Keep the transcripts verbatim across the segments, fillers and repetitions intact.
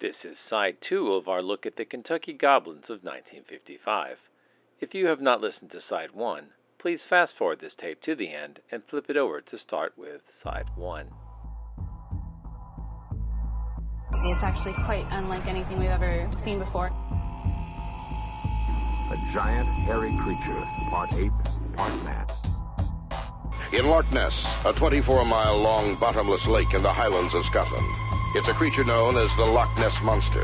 This is side two of our look at the Kentucky Goblins of nineteen fifty-five. If you have not listened to side one, please fast forward this tape to the end and flip it over to start with side one. It's actually quite unlike anything we've ever seen before. A giant, hairy creature, part ape, part man. In Loch Ness, a twenty-four mile long bottomless lake in the Highlands of Scotland. It's a creature known as the Loch Ness Monster.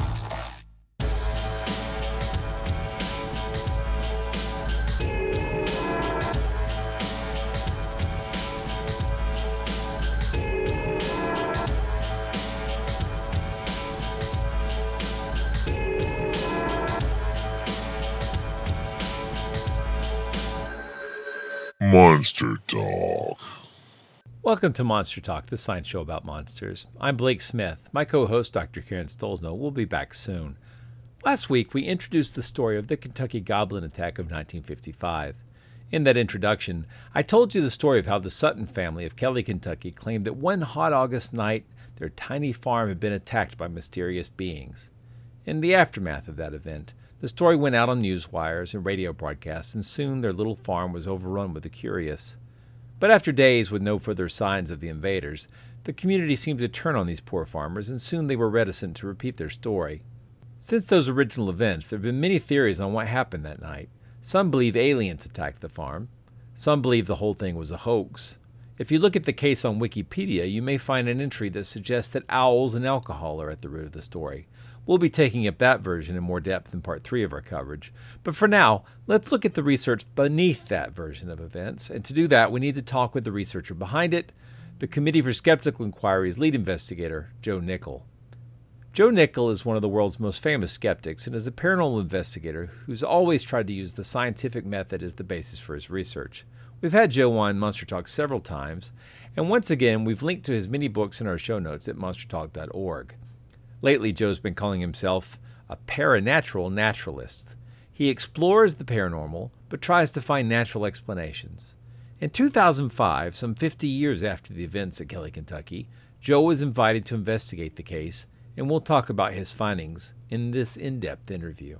Monster Talk. Welcome to Monster Talk, the science show about monsters. I'm Blake Smith. My co-host, Doctor Karen Stolzno, will be back soon. Last week, we introduced the story of the Kentucky Goblin attack of nineteen fifty-five. In that introduction, I told you the story of how the Sutton family of Kelly, Kentucky claimed that one hot August night, their tiny farm had been attacked by mysterious beings. In the aftermath of that event, the story went out on news wires and radio broadcasts, and soon their little farm was overrun with the curious. But after days with no further signs of the invaders, the community seemed to turn on these poor farmers, and soon they were reticent to repeat their story. Since those original events, there have been many theories on what happened that night. Some believe aliens attacked the farm. Some believe the whole thing was a hoax. If you look at the case on Wikipedia, you may find an entry that suggests that owls and alcohol are at the root of the story. We'll be taking up that version in more depth in part three of our coverage. But for now, let's look at the research beneath that version of events. And to do that, we need to talk with the researcher behind it, the Committee for Skeptical Inquiry's lead investigator, Joe Nickell. Joe Nickell is one of the world's most famous skeptics and is a paranormal investigator who's always tried to use the scientific method as the basis for his research. We've had Joe on Monster Talk several times, and once again, we've linked to his many books in our show notes at monster talk dot org. Lately, Joe's been calling himself a paranatural naturalist. He explores the paranormal, but tries to find natural explanations. In two thousand five, some fifty years after the events at Kelly, Kentucky, Joe was invited to investigate the case, and we'll talk about his findings in this in-depth interview.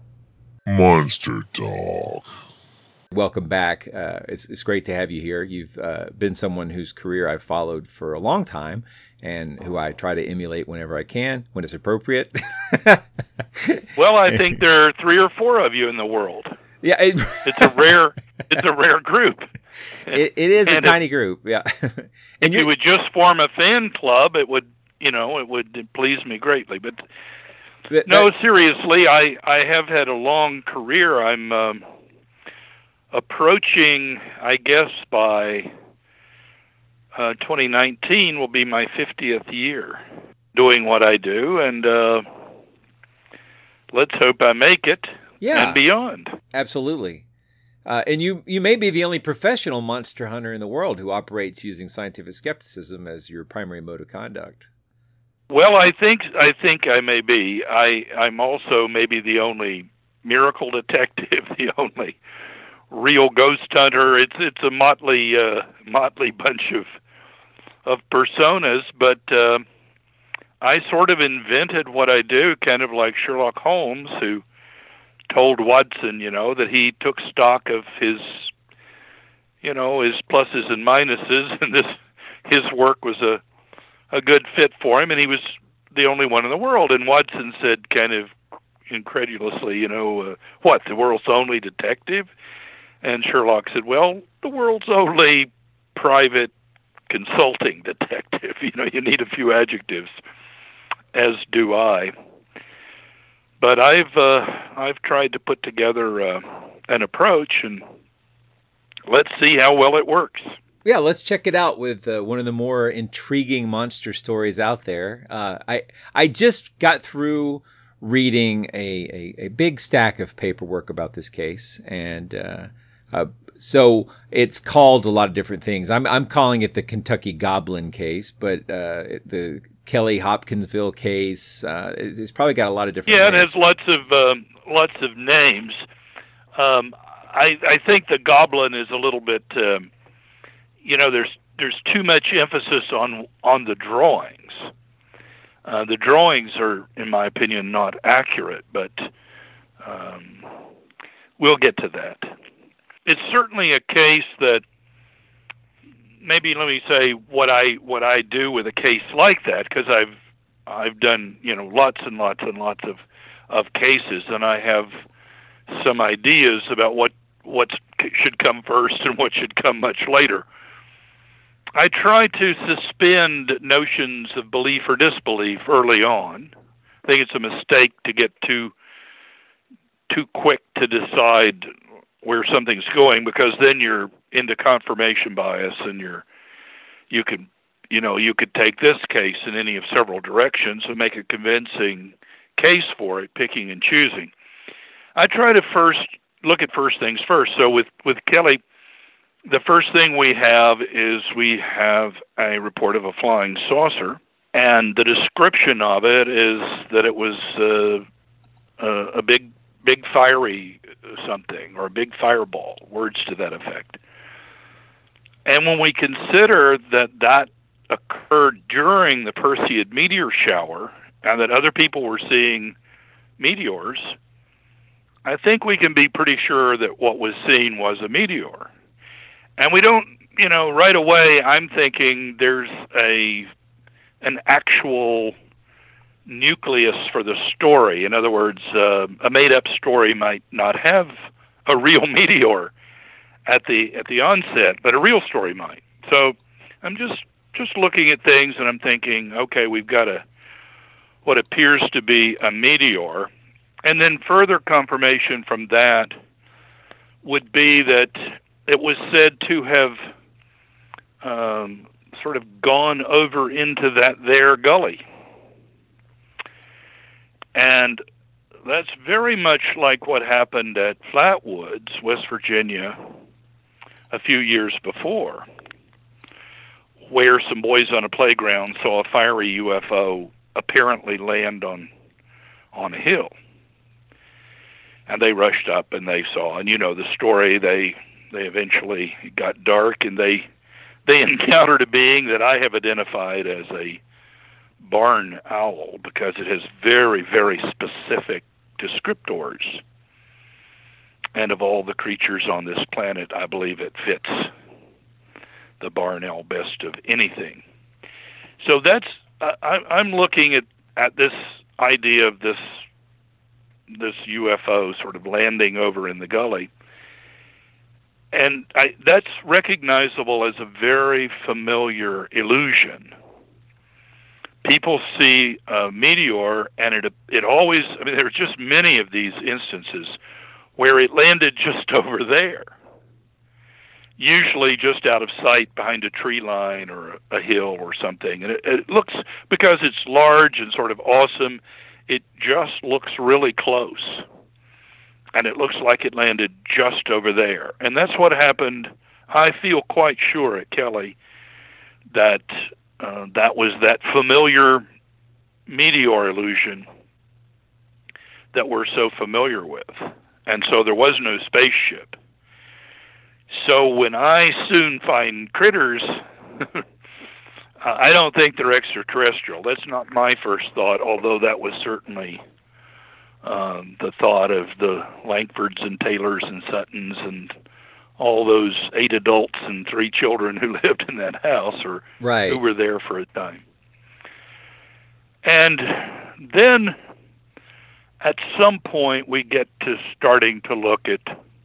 Monster Talk. Welcome back. Uh, it's, it's great to have you here. You've uh, been someone whose career I've followed for a long time and who I try to emulate whenever I can, when it's appropriate. Well, I think there are three or four of you in the world. Yeah, it, it's a rare, it's a rare group. It, it is and a tiny if, group. Yeah. and if you would just form a fan club, it would, you know, it would please me greatly. But that, no, that, seriously, I, I have had a long career. I'm um, approaching, I guess, by uh, twenty nineteen will be my fiftieth year doing what I do, and uh, let's hope I make it yeah, and beyond. Absolutely. Uh, and you, you may be the only professional monster hunter in the world who operates using scientific skepticism as your primary mode of conduct. Well, I think I think I may be. I I'm also maybe the only miracle detective, the only real ghost hunter. It's it's a motley uh, motley bunch of of personas, but uh, I sort of invented what I do, kind of like Sherlock Holmes, who told Watson, you know, that he took stock of his, you know, his pluses and minuses, and this his work was a a good fit for him, and he was the only one in the world. And Watson said, kind of incredulously, you know, uh, what, the world's only detective? And Sherlock said, well, the world's only private consulting detective. You know, you need a few adjectives, as do I. But I've uh, I've tried to put together uh, an approach, and let's see how well it works. Yeah, let's check it out with uh, one of the more intriguing monster stories out there. Uh, I I just got through reading a, a, a big stack of paperwork about this case, and uh, uh, so it's called a lot of different things. I'm I'm calling it the Kentucky Goblin case, but uh, the Kelly Hopkinsville case. Uh, it's, it's probably got a lot of different. Yeah, names. It has lots of um, lots of names. Um, I I think the Goblin is a little bit. Um, You know, there's there's too much emphasis on on the drawings. Uh, the drawings are, in my opinion, not accurate, but um, we'll get to that. It's certainly a case that maybe let me say what I what I do with a case like that, because I've I've done you know lots and lots and lots of of cases, and I have some ideas about what what should come first and what should come much later. I try to suspend notions of belief or disbelief early on. I think it's a mistake to get too too quick to decide where something's going, because then you're into confirmation bias, and you're you can you know you could take this case in any of several directions and make a convincing case for it, picking and choosing. I try to first look at first things first. So with with Kelly, the first thing we have is we have a report of a flying saucer, and the description of it is that it was uh, a, a big, big fiery something, or a big fireball, words to that effect. And when we consider that that occurred during the Perseid meteor shower, and that other people were seeing meteors, I think we can be pretty sure that what was seen was a meteor. And we don't, you know, right away I'm thinking there's a an actual nucleus for the story. In other words, uh, a made-up story might not have a real meteor at the at the onset, but a real story might. So I'm just just looking at things, and I'm thinking, okay, we've got a what appears to be a meteor, and then further confirmation from that would be that it was said to have um, sort of gone over into that there gully. And that's very much like what happened at Flatwoods, West Virginia, a few years before, where some boys on a playground saw a fiery U F O apparently land on on a hill. And they rushed up and they saw, and you know the story, they they eventually it got dark, and they they encountered a being that I have identified as a barn owl, because it has very, very specific descriptors. And of all the creatures on this planet, I believe it fits the barn owl best of anything. So that's I, I'm looking at, at this idea of this this U F O sort of landing over in the gully. And I, that's recognizable as a very familiar illusion. People see a meteor, and it it always, I mean, there are just many of these instances where it landed just over there, usually just out of sight behind a tree line or a, a hill or something. And it, it looks, because it's large and sort of awesome, it just looks really close. And it looks like it landed just over there. And that's what happened, I feel quite sure, at Kelly, that uh, that was that familiar meteor illusion that we're so familiar with. And so there was no spaceship. So when I soon find critters, I don't think they're extraterrestrial. That's not my first thought, although that was certainly Um, the thought of the Langfords and Taylors and Suttons and all those eight adults and three children who lived in that house, or right. who were there for a time. And then at some point we get to starting to look at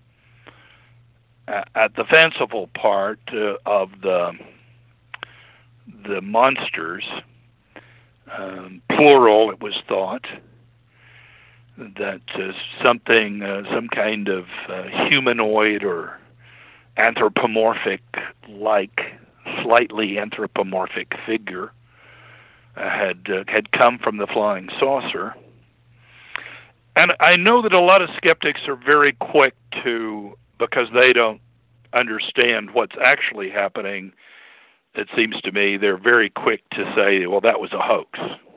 at the fanciful part uh, of the the monsters, um, plural, it was thought, that uh, something, uh, some kind of uh, humanoid or anthropomorphic-like, slightly anthropomorphic figure uh, had uh, had come from the flying saucer. And I know that a lot of skeptics are very quick to, because they don't understand what's actually happening, it seems to me, they're very quick to say, well, that was a hoax.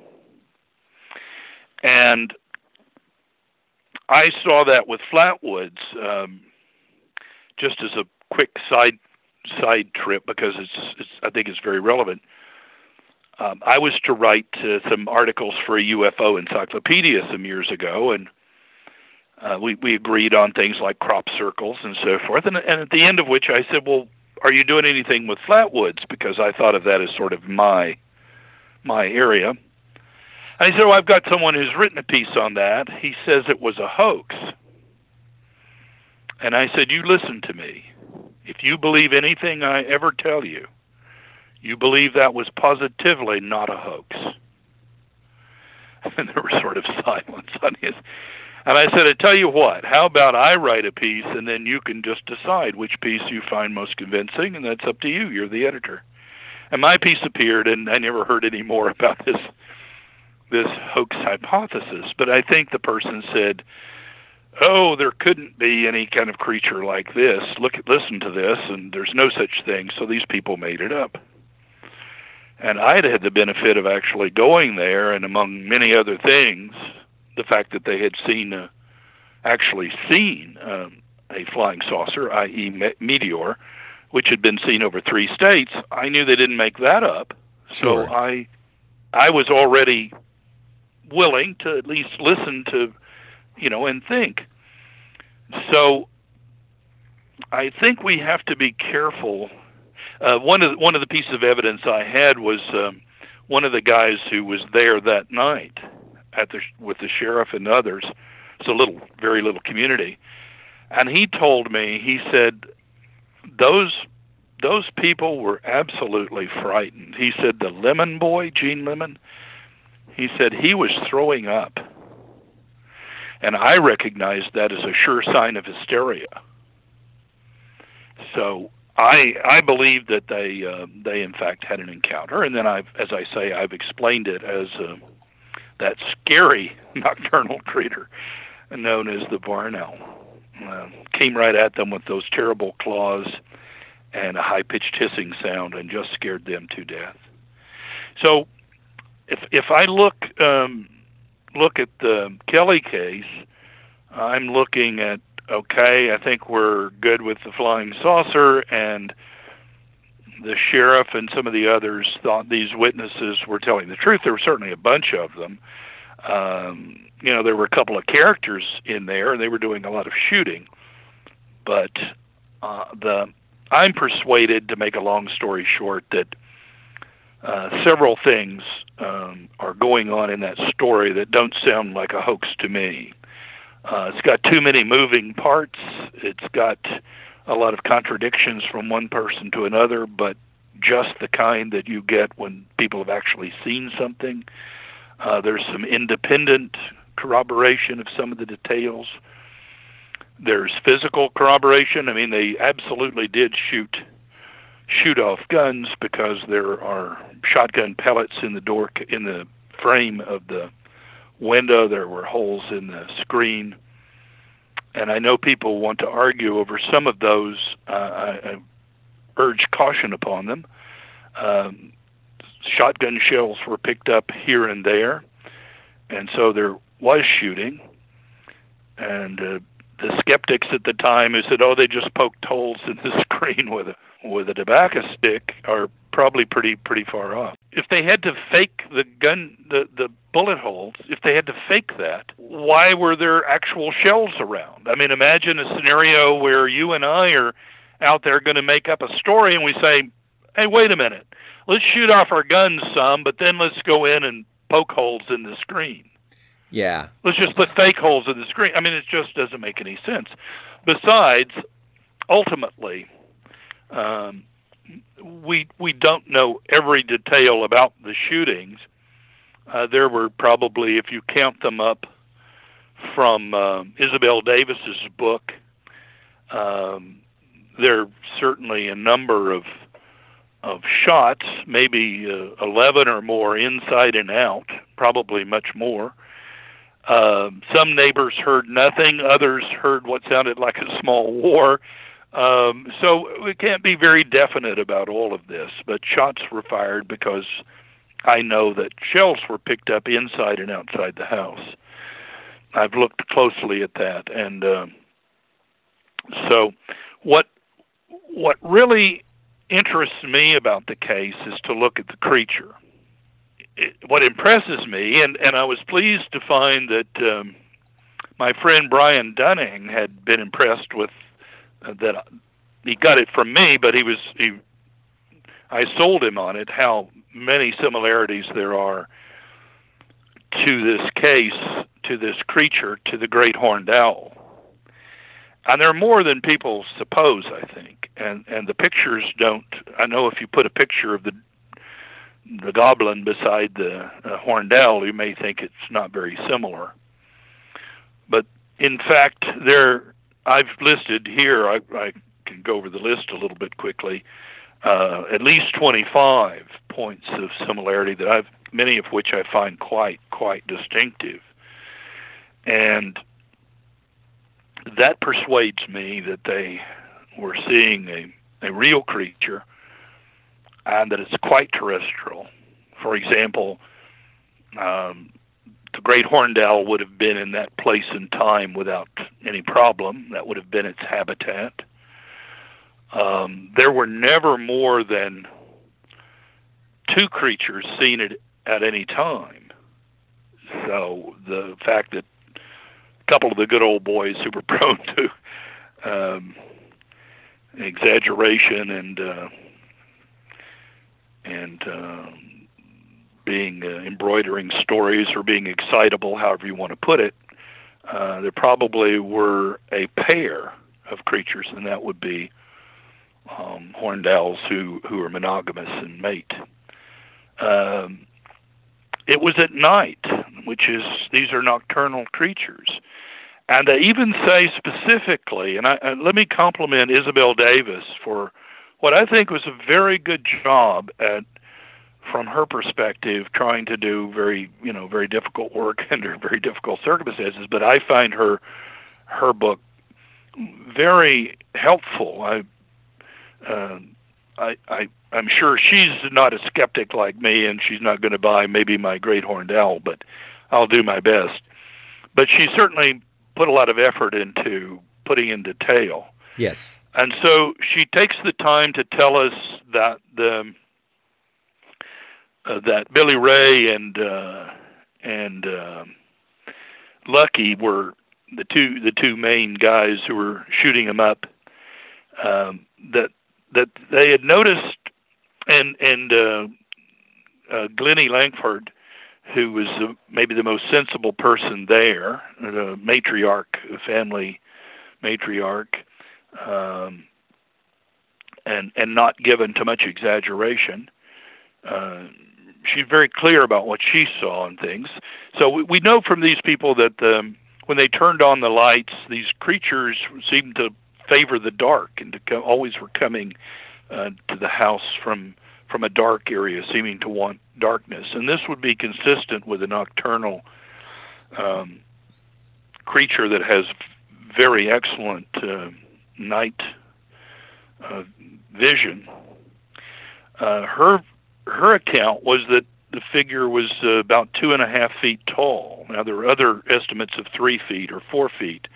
And I saw that with Flatwoods, um, just as a quick side side trip, because it's, it's I think it's very relevant. um, I was to write uh, some articles for a U F O encyclopedia some years ago, and uh, we, we agreed on things like crop circles and so forth. And, and at the end of which I said, well, are you doing anything with flatwoods? Because I thought of that as sort of my my area. And he said, well, I've got someone who's written a piece on that. He says it was a hoax. And I said, you listen to me. If you believe anything I ever tell you, you believe that was positively not a hoax. And there was sort of silence on his. And I said, I tell you what, how about I write a piece and then you can just decide which piece you find most convincing, and that's up to you. You're the editor. And my piece appeared, and I never heard any more about this this hoax hypothesis. But I think the person said, oh, there couldn't be any kind of creature like this. Look, listen to this, and there's no such thing, so these people made it up. And I had had the benefit of actually going there, and among many other things, the fact that they had seen, uh, actually seen um, a flying saucer, that is me- meteor, which had been seen over three states. I knew they didn't make that up. Sure. So I, I was already willing to at least listen to, you know, and think. So I think we have to be careful. Uh, one of the, one of the pieces of evidence I had was um, one of the guys who was there that night at the with the sheriff and others. It's a little, very little community, and he told me, he said, those those people were absolutely frightened. He said the Lemon boy, Gene Lemon, he said he was throwing up. And I recognized that as a sure sign of hysteria. So I I believe that they uh, they in fact had an encounter, and then I've, as I say, I've explained it as uh, that scary nocturnal creature known as the barn owl. Uh, came right at them with those terrible claws and a high-pitched hissing sound, and just scared them to death. So if if I look. Um, look at the Kelly case, I'm looking at, okay, I think we're good with the flying saucer, and the sheriff and some of the others thought these witnesses were telling the truth. There were certainly a bunch of them. Um, you know, there were a couple of characters in there, and they were doing a lot of shooting. But uh, the I'm persuaded, to make a long story short, that Uh, several things um, are going on in that story that don't sound like a hoax to me. Uh, it's got too many moving parts. It's got a lot of contradictions from one person to another, but just the kind that you get when people have actually seen something. Uh, there's some independent corroboration of some of the details. There's physical corroboration. I mean, they absolutely did shoot shoot off guns, because there are shotgun pellets in the door, in the frame of the window. There were holes in the screen, and I know people want to argue over some of those. Uh, I, I urge caution upon them. Um, shotgun shells were picked up here and there, and so there was shooting. And uh, the skeptics at the time who said, "Oh, they just poked holes in the screen with a with a tobacco stick," are probably pretty pretty far off. If they had to fake the gun, the, the bullet holes, if they had to fake that, why were there actual shells around? I mean, imagine a scenario where you and I are out there going to make up a story, and we say, hey, wait a minute, let's shoot off our guns some, but then let's go in and poke holes in the screen. Yeah. Let's just put fake holes in the screen. I mean, it just doesn't make any sense. Besides, ultimately, Um, we we don't know every detail about the shootings. Uh, there were probably, if you count them up from uh, Isabel Davis's book, um, there are certainly a number of of shots, maybe uh, eleven or more inside and out, probably much more. Uh, some neighbors heard nothing. Others heard what sounded like a small war. Um, so we can't be very definite about all of this, but shots were fired because I know that shells were picked up inside and outside the house. I've looked closely at that, and uh, so what what really interests me about the case is to look at the creature. it, what impresses me, and, and I was pleased to find that um, my friend Brian Dunning had been impressed with uh, that. He got it from me, but he was he. I sold him on it. How many similarities there are to this case, to this creature, to the great horned owl. And there are more than people suppose, I think. And and the pictures don't. I know if you put a picture of the the goblin beside the uh, horned owl, you may think it's not very similar. But in fact, there I've listed here. I, I can go over the list a little bit quickly. Uh, at least twenty-five points of similarity that I've, many of which I find quite quite distinctive, and that persuades me that they were seeing a, a real creature and that it's quite terrestrial. For example, um, the great horned owl would have been in that place and time without any problem. That would have been its habitat. Um, there were never more than two creatures seen at, at any time. So the fact that a couple of the good old boys who were prone to um, exaggeration and uh, and uh, being uh, embroidering stories or being excitable, however you want to put it, uh, there probably were a pair of creatures, and that would be um, horned owls who, who are monogamous and mate. Um, it was at night, which is, these are nocturnal creatures. And they even say specifically, and I, uh, let me compliment Isabel Davis for what I think was a very good job at, from her perspective, trying to do very, you know, very difficult work under very difficult circumstances. But I find her, her book very helpful. I, uh, I, I, I'm sure she's not a skeptic like me, and she's not going to buy maybe my great horned owl, but I'll do my best. But she certainly put a lot of effort into putting in detail. Yes. And so she takes the time to tell us that the uh, that Billy Ray and uh, and uh, Lucky were the two the two main guys who were shooting him up. Um, that that they had noticed, and and uh, uh, Glennie Langford, who was uh, maybe the most sensible person there, the matriarch, the family matriarch, um, and and not given to much exaggeration. Uh, she's very clear about what she saw and things. So we, we know from these people that um, when they turned on the lights, these creatures seemed to favor the dark and to co- always were coming uh, to the house from from a dark area, seeming to want darkness. And this would be consistent with a nocturnal um, creature that has very excellent uh, night uh, vision. Uh, her her account was that the figure was uh, about two and a half feet tall. Now, there are other estimates of three feet or four feet.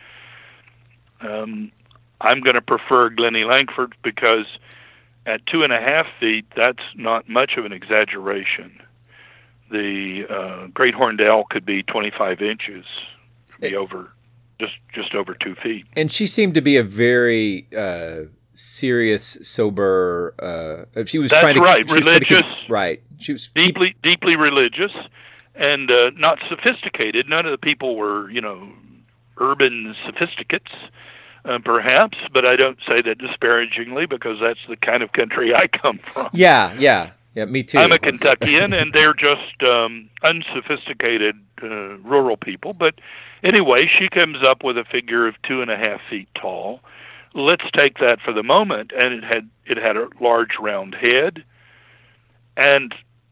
Um, I'm going to prefer Glennie Langford because at two and a half feet, that's not much of an exaggeration. The uh, great horned owl could be twenty-five inches, be over just just over two feet. And she seemed to be a very uh, serious, sober. Uh, she was that's trying to right, she was trying to religious, keep, right? She was deeply keep, deeply religious, and uh, not sophisticated. None of the people were, you know, urban sophisticates. Uh, perhaps, but I don't say that disparagingly because that's the kind of country I come from. Yeah, yeah, yeah, me too. I'm a Kentuckian, and they're just um, unsophisticated uh, rural people. But anyway, she comes up with a figure of two and a half feet tall. Let's take that for the moment, and it had it had a large round head, and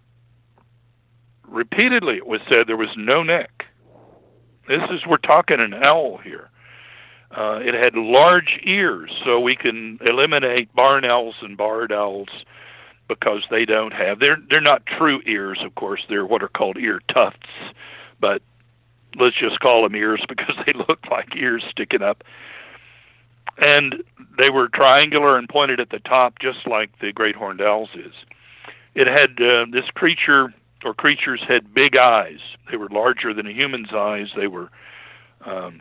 repeatedly it was said there was no neck. This is we're talking an owl here. Uh, it had large ears, so we can eliminate barn owls and barred owls because they don't have, they're, they're not true ears, of course. They're what are called ear tufts, but let's just call them ears because they look like ears sticking up. And they were triangular and pointed at the top, just like the great horned owl's is. It had, uh, this creature or creatures had big eyes. They were larger than a human's eyes. They were um,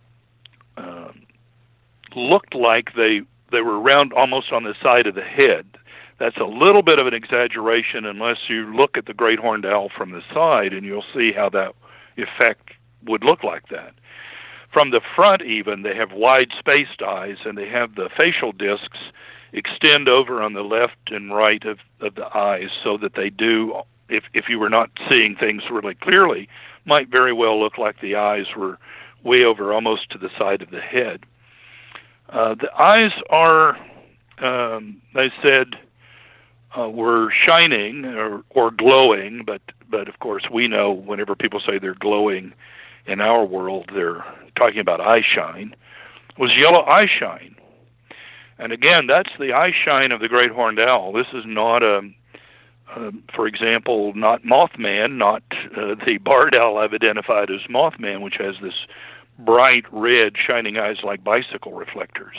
uh, looked like they they were round almost on the side of the head. That's a little bit of an exaggeration unless you look at the great horned owl from the side, and you'll see how that effect would look like that. From the front even, they have wide-spaced eyes, and they have the facial discs extend over on the left and right of, of the eyes so that they do, if, if you were not seeing things really clearly, might very well look like the eyes were way over almost to the side of the head. Uh, the eyes are, um, they said, uh, were shining or, or glowing, but, but of course we know whenever people say they're glowing in our world, they're talking about eye shine, was yellow eye shine. And again, that's the eye shine of the great horned owl. This is not, a, uh, for example, not Mothman, not uh, the barred owl I've identified as Mothman, which has this bright red shining eyes like bicycle reflectors.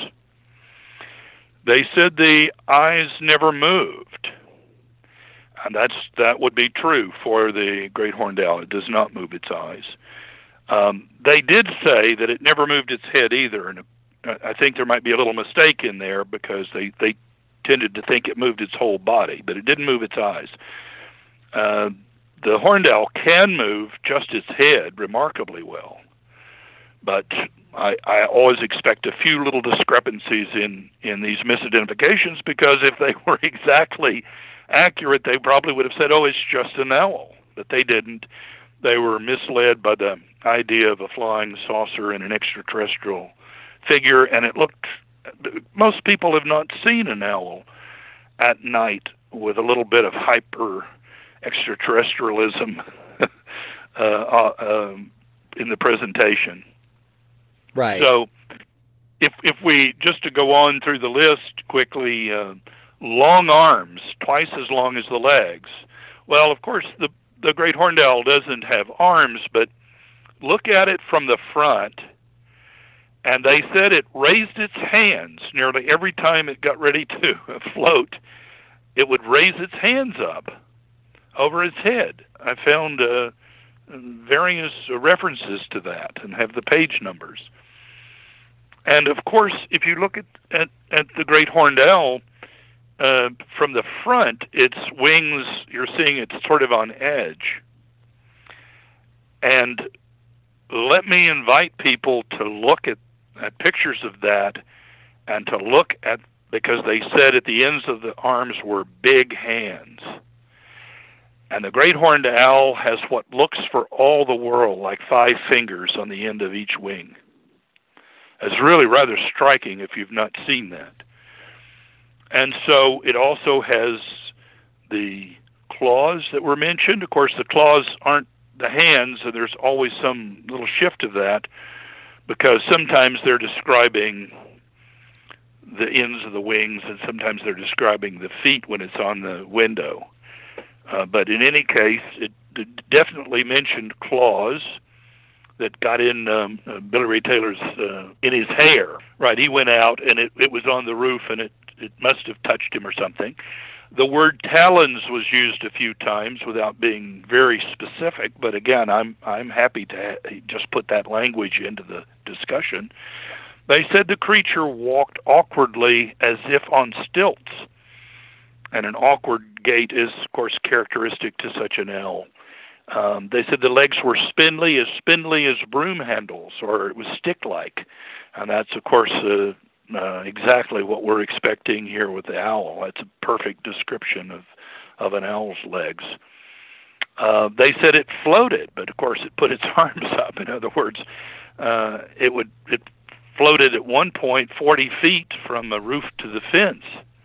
They said the eyes never moved. And that's that would be true for the great horned owl. It does not move its eyes. Um, they did say that it never moved its head either, and I think there might be a little mistake in there because they, they tended to think it moved its whole body, but it didn't move its eyes. Uh, the horned owl can move just its head remarkably well, but I, I always expect a few little discrepancies in, in these misidentifications, because if they were exactly accurate, they probably would have said, oh, it's just an owl, but they didn't. They were misled by the idea of a flying saucer and an extraterrestrial figure, and it looked, most people have not seen an owl at night with a little bit of hyper extraterrestrialism uh, uh, um, in the presentation. Right. So if if we, just to go on through the list quickly, uh, long arms, twice as long as the legs. Well, of course, the, the great horned owl doesn't have arms, but look at it from the front, and they said it raised its hands nearly every time it got ready to float. It would raise its hands up over its head. I found uh, various references to that and have the page numbers. And of course, if you look at, at, at the great horned owl, uh, from the front, its wings, you're seeing it's sort of on edge. And let me invite people to look at, at pictures of that and to look at, because they said at the ends of the arms were big hands. And the great horned owl has what looks for all the world like five fingers on the end of each wing. It's really rather striking if you've not seen that. And so it also has the claws that were mentioned. Of course, the claws aren't the hands, and there's always some little shift of that, because sometimes they're describing the ends of the wings, and sometimes they're describing the feet when it's on the window. Uh, but in any case, it, it definitely mentioned claws that got in um, uh, Billy Ray Taylor's, uh, in his hair. Right, he went out, and it, it was on the roof, and it, it must have touched him or something. The word talons was used a few times without being very specific, but again, I'm I'm happy to ha- just put that language into the discussion. They said the creature walked awkwardly as if on stilts, and an awkward gait is, of course, characteristic to such an owl. Um, they said the legs were spindly, as spindly as broom handles, or it was stick-like, and that's, of course, uh, uh, exactly what we're expecting here with the owl. That's a perfect description of, of an owl's legs. Uh, they said it floated, but of course it put its arms up. In other words, uh, it would it floated at one point forty feet from the roof to the fence,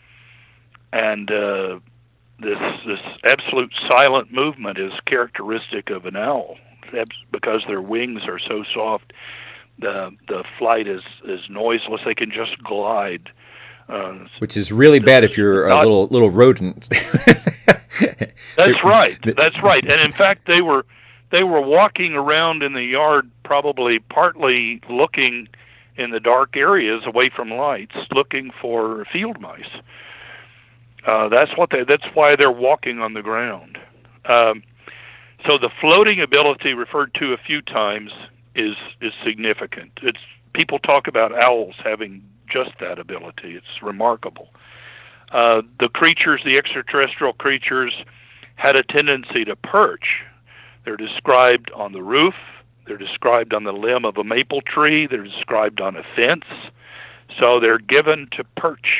and uh, this this absolute silent movement is characteristic of an owl, because their wings are so soft. The the flight is, is noiseless. They can just glide. Uh, Which is really bad if you're not, a little little rodent. That's right. That's right. And in fact, they were they were walking around in the yard, probably partly looking in the dark areas away from lights, looking for field mice. Uh, that's what they. That's why they're walking on the ground. Um, so the floating ability referred to a few times is is significant. It's people talk about owls having just that ability. It's remarkable. Uh, the creatures, the extraterrestrial creatures, had a tendency to perch. They're described on the roof. They're described on the limb of a maple tree. They're described on a fence. So they're given to perch.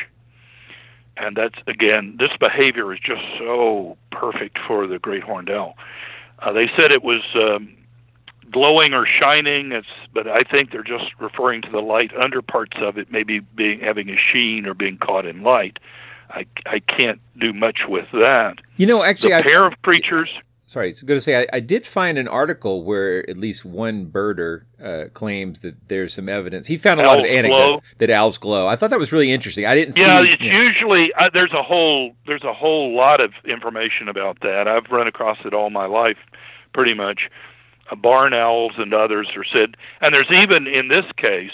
And that's, again, this behavior is just so perfect for the great horned owl. Uh, they said it was um, glowing or shining, it's, but I think they're just referring to the light under parts of it, maybe being having a sheen or being caught in light. I, I can't do much with that. You know, actually, the I, pair of creatures... Sorry, I was going to say, I, I did find an article where at least one birder uh, claims that there's some evidence. He found a owls lot of anecdotes glow. that owls glow. I thought that was really interesting. I didn't yeah, see... It's yeah, it's usually, uh, there's a whole there's a whole lot of information about that. I've run across it all my life, pretty much. Uh, barn owls and others are said, and there's even in this case,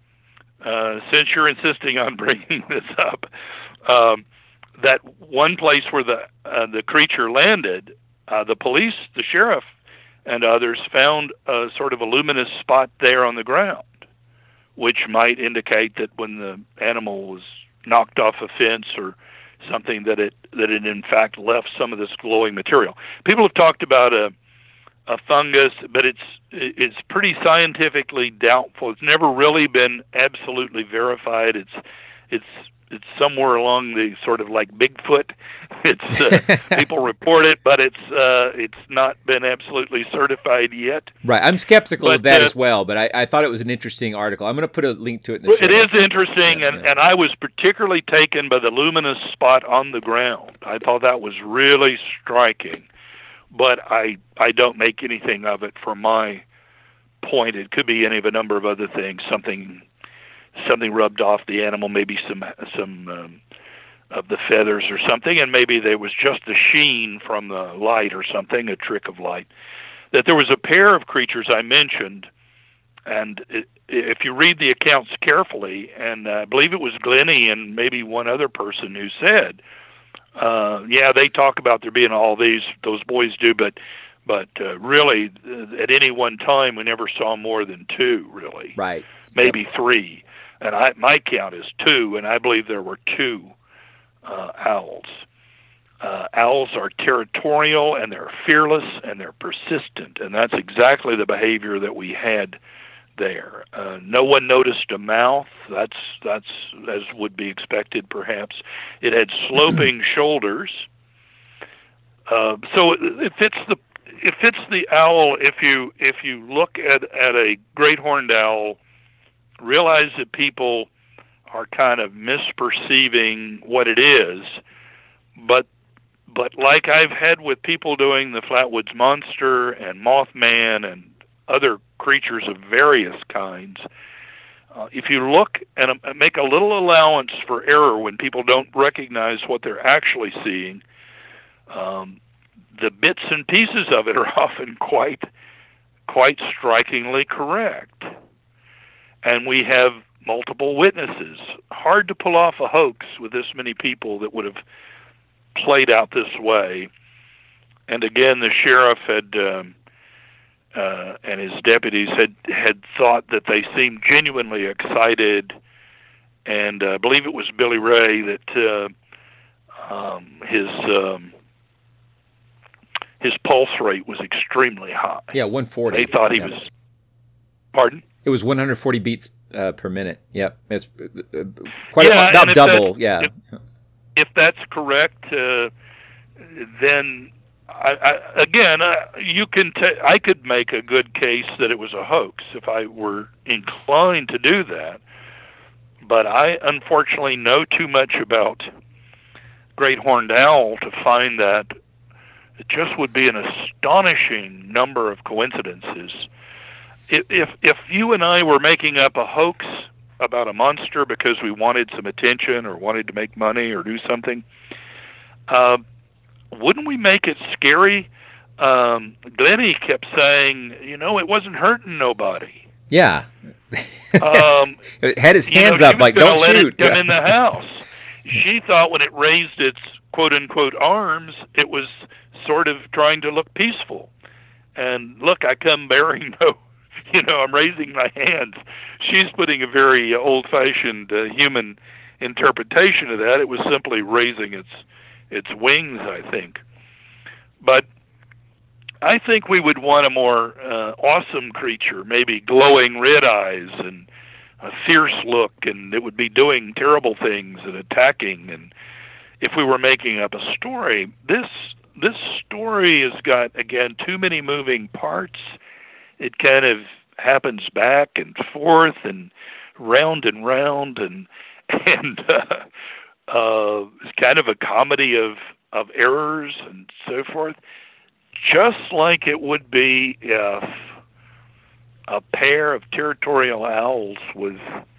uh, since you're insisting on bringing this up, um, that one place where the uh, the creature landed, uh, the police, the sheriff, and others found a sort of a luminous spot there on the ground, which might indicate that when the animal was knocked off a fence or something, that it that it in fact left some of this glowing material. People have talked about a a fungus, but it's it's pretty scientifically doubtful. It's never really been absolutely verified. It's it's it's somewhere along the sort of like Bigfoot. It's uh, people report it, but it's uh, it's not been absolutely certified yet. right. I'm skeptical But, of that uh, as well, but I, I thought it was an interesting article. I'm going to put a link to it in the show It is notes. interesting, Yeah, and, yeah. and I was particularly taken by the luminous spot on the ground. I thought that was really striking, but I I don't make anything of it from my point. It could be any of a number of other things, something something rubbed off the animal, maybe some some um, of the feathers or something, and maybe there was just a sheen from the light or something, a trick of light. That there was a pair of creatures I mentioned, and it, if you read the accounts carefully, and I believe it was Glennie and maybe one other person who said, uh, yeah, they talk about there being all these, those boys do, but but uh, really, uh, at any one time, we never saw more than two, really. Right. Maybe Yep. three. And I, my count is two, and I believe there were two uh, owls. Uh, owls are territorial, and they're fearless, and they're persistent, and that's exactly the behavior that we had there. Uh, no one noticed a mouth. That's that's as would be expected, perhaps. It had sloping shoulders, uh, so it, it fits the it fits the owl. If you if you look at at a great horned owl, realize that people are kind of misperceiving what it is, but but like I've had with people doing the Flatwoods Monster and Mothman and other creatures of various kinds, uh, if you look and uh, make a little allowance for error when people don't recognize what they're actually seeing, um, the bits and pieces of it are often quite quite strikingly correct. And we have multiple witnesses. Hard to pull off a hoax with this many people that would have played out this way. And again, the sheriff had um, uh, and his deputies had, had thought that they seemed genuinely excited. And uh, I believe it was Billy Ray that uh, um, his um, his pulse rate was extremely high. Yeah, one forty. They thought he yeah. was. Pardon? It was one hundred forty beats uh, per minute. Yep, it's uh, uh, quite Yeah, a, about and if double. that- Yeah, if- If that's correct, uh, then I, I, again, uh, you can. T- I could make a good case that it was a hoax if I were inclined to do that. But I unfortunately know too much about great horned owl to find that it just would be an astonishing number of coincidences. If, if if you and I were making up a hoax about a monster because we wanted some attention or wanted to make money or do something, uh, wouldn't we make it scary? Um, Glennie kept saying, you know, it wasn't hurting nobody. yeah. Um, It had his you know, hands she up was like, gonna don't let shoot. it come Yeah. in the house. She thought when it raised its quote-unquote arms, it was sort of trying to look peaceful. and look, I come bearing no, you know, I'm raising my hands. She's putting a very old-fashioned uh, human interpretation of that. It was simply raising its its wings, I think. But I think we would want a more uh, awesome creature, maybe glowing red eyes and a fierce look, and it would be doing terrible things and attacking. And if we were making up a story, this this story has got, again, too many moving parts. It kind of happens back and forth and round and round, and and uh, uh, it's kind of a comedy of of errors and so forth. Just like it would be if a pair of territorial owls was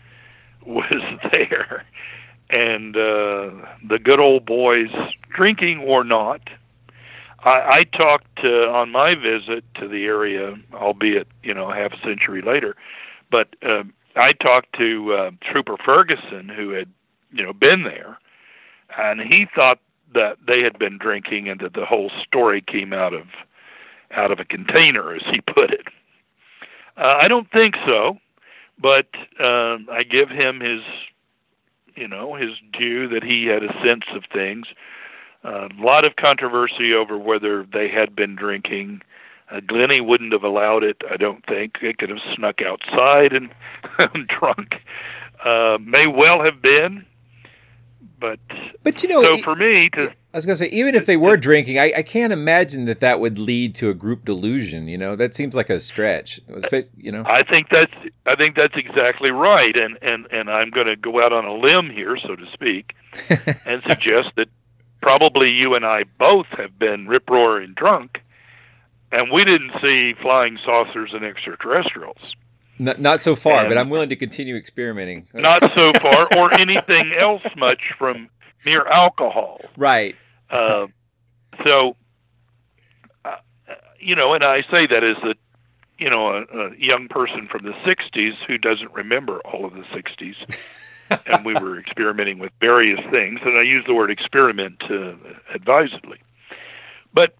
was there, and uh, the good old boys, drinking or not. I, I talked uh, on my visit to the area, albeit you know half a century later, but uh, I talked to uh, Trooper Ferguson, who had you know been there, and he thought that they had been drinking and that the whole story came out of out of a container, as he put it. Uh, I don't think so, but uh, I give him his, you know, his due that he had a sense of things. Uh, a lot of controversy over whether they had been drinking. Uh, Glennie wouldn't have allowed it, I don't think. They could have snuck outside and drunk. Uh, may well have been. But, but you know, so for me, to, I was going to say, even if they were drinking, I, I can't imagine that that would lead to a group delusion. You know, that seems like a stretch. You know, I think that's I think that's exactly right, and and and I'm going to go out on a limb here, so to speak, and suggest that probably you and I both have been rip-roaring drunk, and we didn't see flying saucers and extraterrestrials. Not, not so far, and but I'm willing to continue experimenting. Not so far, or anything else much from mere alcohol. Right. Uh, so, uh, you know, and I say that as a, you know, a, a young person from the sixties who doesn't remember all of the sixties. And we were experimenting with various things, and I use the word experiment uh, advisedly. But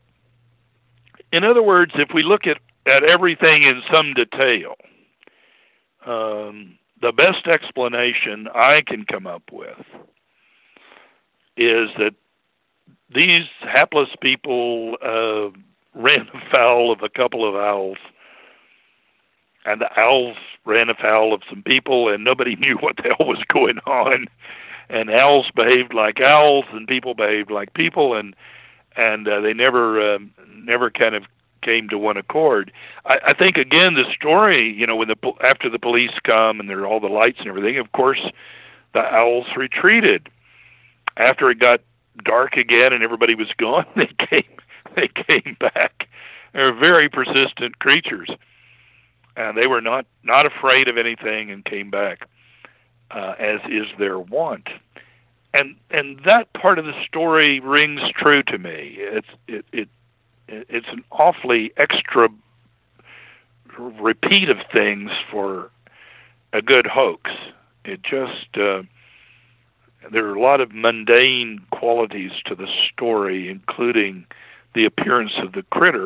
in other words, if we look at, at everything in some detail, Um, the best explanation I can come up with is that these hapless people uh, ran afoul of a couple of owls, and the owls ran afoul of some people, and nobody knew what the hell was going on. And owls behaved like owls, and people behaved like people, and and uh, they never uh, never kind of came to one accord. I, I think again the story, you know, when the after the police come and there are all the lights and everything, of course, the owls retreated. After it got dark again and everybody was gone, they came they came back. They're very persistent creatures, and they were not not afraid of anything and came back, uh, as is their wont. And and that part of the story rings true to me. It's it it. It's an awfully extra repeat of things for a good hoax. It just, uh, there are a lot of mundane qualities to the story, including the appearance of the critter,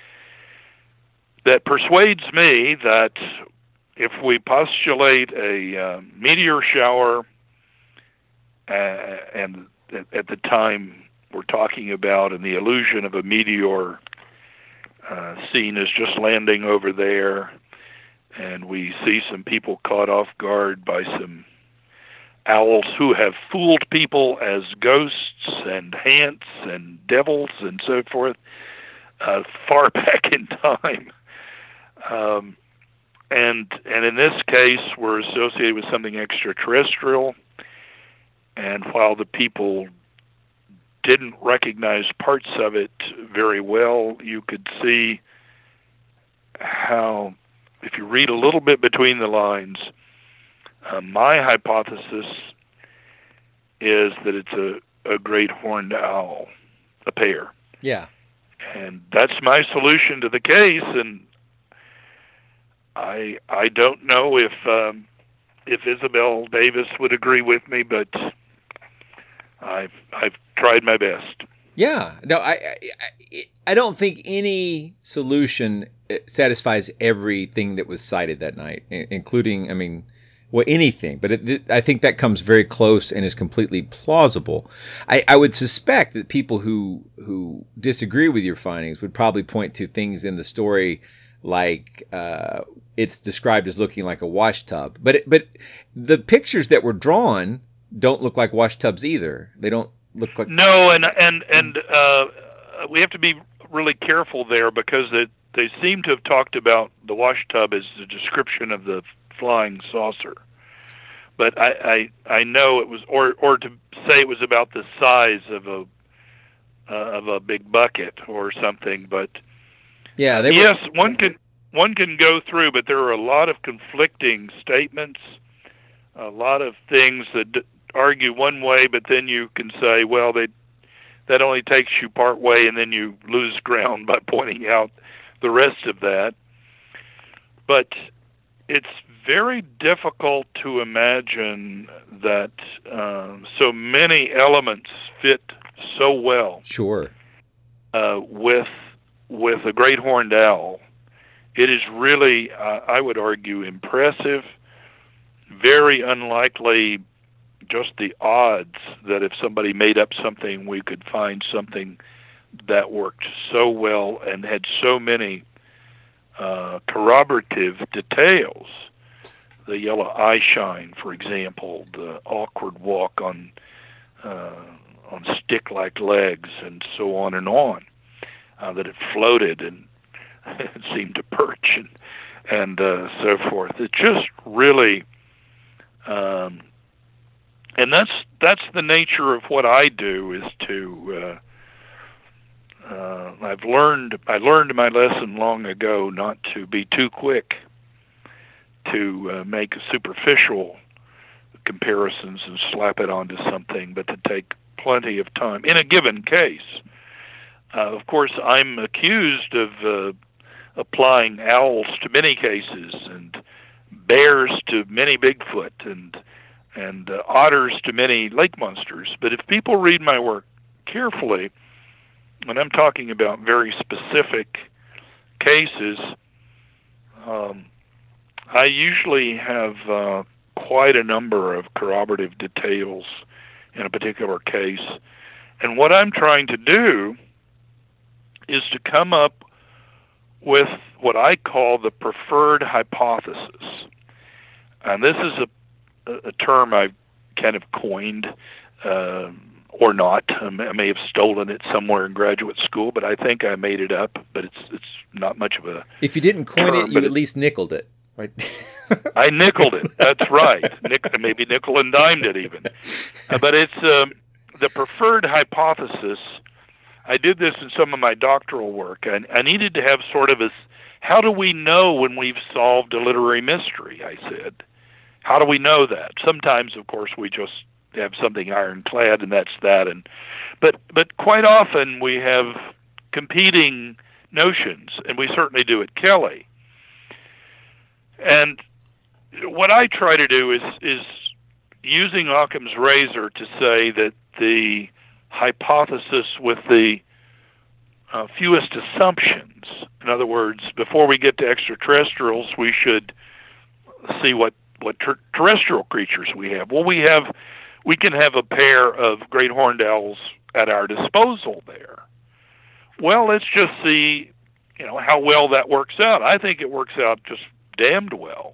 that persuades me that if we postulate a uh, meteor shower, uh, and at the time we're talking about, and the illusion of a meteor uh, seen as just landing over there, and we see some people caught off guard by some owls who have fooled people as ghosts and hants and devils and so forth, uh, far back in time. Um, and and in this case, we're associated with something extraterrestrial, and while the people didn't recognize parts of it very well, you could see how, if you read a little bit between the lines, uh, my hypothesis is that it's a, a great horned owl, a pair. Yeah. And that's my solution to the case, and I I don't know if um, if Isabel Davis would agree with me, but I've I've tried my best. Yeah, no, I, I, I don't think any solution satisfies everything that was cited that night, including, I mean, well, anything. But it, I think that comes very close and is completely plausible. I, I would suspect that people who who disagree with your findings would probably point to things in the story, like uh, it's described as looking like a wash tub. But it, but the pictures that were drawn don't look like wash tubs either. They don't look like no, and and and uh, we have to be really careful there, because it, they seem to have talked about the wash tub as a description of the flying saucer. But I, I I know it was, or or to say it was about the size of a uh, of a big bucket or something. But yeah, they yes, were... one can one can go through, but there are a lot of conflicting statements, a lot of things that d- argue one way, but then you can say, well, they that only takes you part way, and then you lose ground by pointing out the rest of that. But it's very difficult to imagine that um, so many elements fit so well. Sure. Uh, with with a great horned owl, it is really, uh, I would argue, impressive. Very unlikely. Just the odds that if somebody made up something, we could find something that worked so well and had so many uh, corroborative details. The yellow eye shine, for example, the awkward walk on uh, on stick-like legs, and so on and on. Uh, that it floated and it seemed to perch, and and uh, so forth. It just really. Um, And that's that's the nature of what I do, is to. Uh, uh, I've learned I learned my lesson long ago not to be too quick to uh, make superficial comparisons and slap it onto something, but to take plenty of time in a given case. Uh, of course, I'm accused of uh, applying owls to many cases, and bears to many Bigfoot, and and uh, otters to many lake monsters. But if people read my work carefully, and I'm talking about very specific cases, um, I usually have uh, quite a number of corroborative details in a particular case. And what I'm trying to do is to come up with what I call the preferred hypothesis. And this is a a term I've kind of coined, uh, or not. I may have stolen it somewhere in graduate school, but I think I made it up. But it's it's not much of a. If you didn't coin term, it, you at it, least nickeled it, right? I nickeled it. That's right. Nick, maybe nickel and dimed it even. Uh, but it's um, the preferred hypothesis. I did this in some of my doctoral work. I, I needed to have sort of a. How do we know when we've solved a literary mystery? I said. How do we know that? Sometimes, of course, we just have something ironclad, and that's that. And but but quite often we have competing notions, and we certainly do at Kelly. And what I try to do is is using Occam's razor to say that the hypothesis with the uh, fewest assumptions. In other words, before we get to extraterrestrials, we should see what. what ter- terrestrial creatures we have. Well, we have, we can have a pair of great horned owls at our disposal there. Well, let's just see, you know, how well that works out. I think it works out just damned well.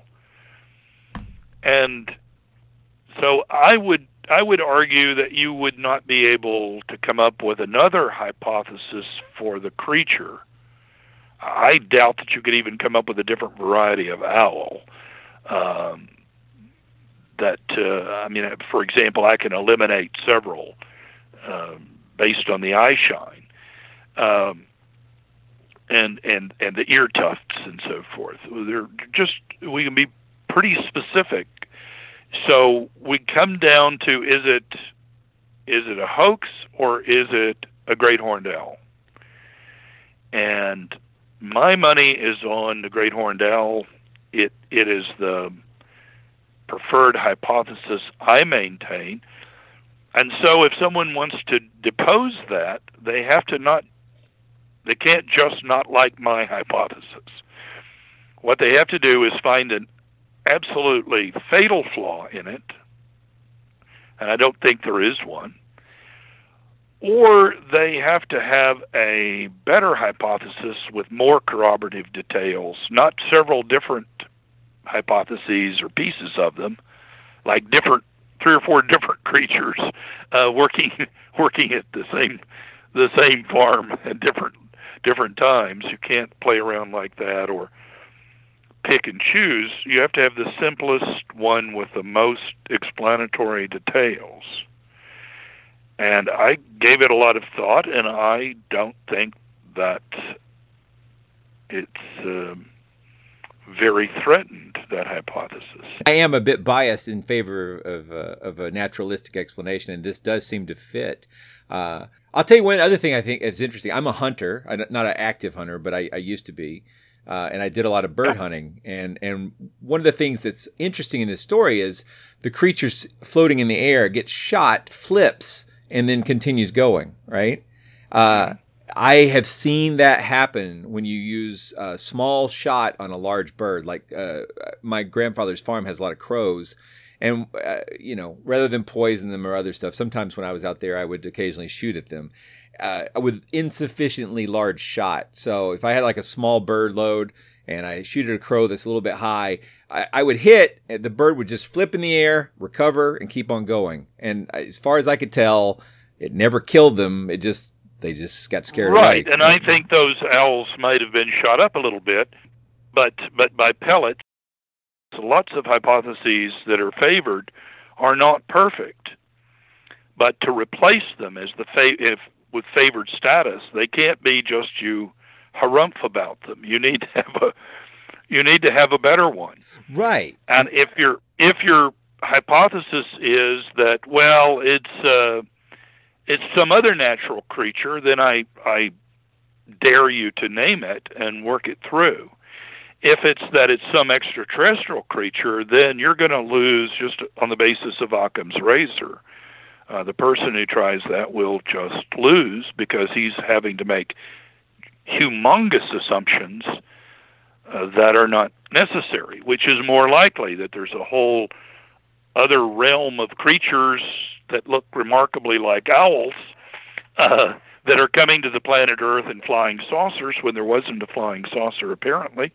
And so I would, I would argue that you would not be able to come up with another hypothesis for the creature. I doubt that you could even come up with a different variety of owl. Um, that, uh, I mean, for example, I can eliminate several um, based on the eye shine, um, and and and the ear tufts and so forth. They're just, we can be pretty specific. So we come down to, is it is it a hoax or is it a great horned owl? And my money is on the great horned owl. It it is the preferred hypothesis I maintain. And so if someone wants to depose that, they have to not, they can't just not like my hypothesis. What they have to do is find an absolutely fatal flaw in it, and I don't think there is one, or they have to have a better hypothesis with more corroborative details, not several different hypotheses or pieces of them, like different three or four different creatures uh, working working at the same the same farm at different different times. You can't play around like that or pick and choose. You have to have the simplest one with the most explanatory details. And I gave it a lot of thought, and I don't think that it's uh, very threatened, that hypothesis. I am a bit biased in favor of, uh, of a naturalistic explanation, and this does seem to fit. Uh, I'll tell you one other thing I think is interesting. I'm a hunter, I'm not an active hunter, but I, I used to be. Uh, and I did a lot of bird hunting. And, and one of the things that's interesting in this story is the creature's floating in the air, gets shot, flips, and then continues going, right? Uh, I have seen that happen when you use a small shot on a large bird. Like uh, my grandfather's farm has a lot of crows. And, uh, you know, rather than poison them or other stuff, sometimes when I was out there, I would occasionally shoot at them. Uh, with insufficiently large shot. So if I had like a small bird load and I shoot at a crow that's a little bit high, I, I would hit, and the bird would just flip in the air, recover, and keep on going. And as far as I could tell, it never killed them. It just, they just got scared away. Right, and I think those owls might have been shot up a little bit, but but by pellets. Lots of hypotheses that are favored are not perfect. But to replace them as the fa- if with favored status, they can't be just you harumph about them. You need to have a you need to have a better one. Right. And if your if your hypothesis is that, well, it's uh, it's some other natural creature, then I I dare you to name it and work it through. If it's that it's some extraterrestrial creature, then you're going to lose just on the basis of Occam's razor. Uh, the person who tries that will just lose because he's having to make humongous assumptions uh, that are not necessary, which is more likely that there's a whole other realm of creatures that look remarkably like owls uh, that are coming to the planet Earth in flying saucers when there wasn't a flying saucer apparently,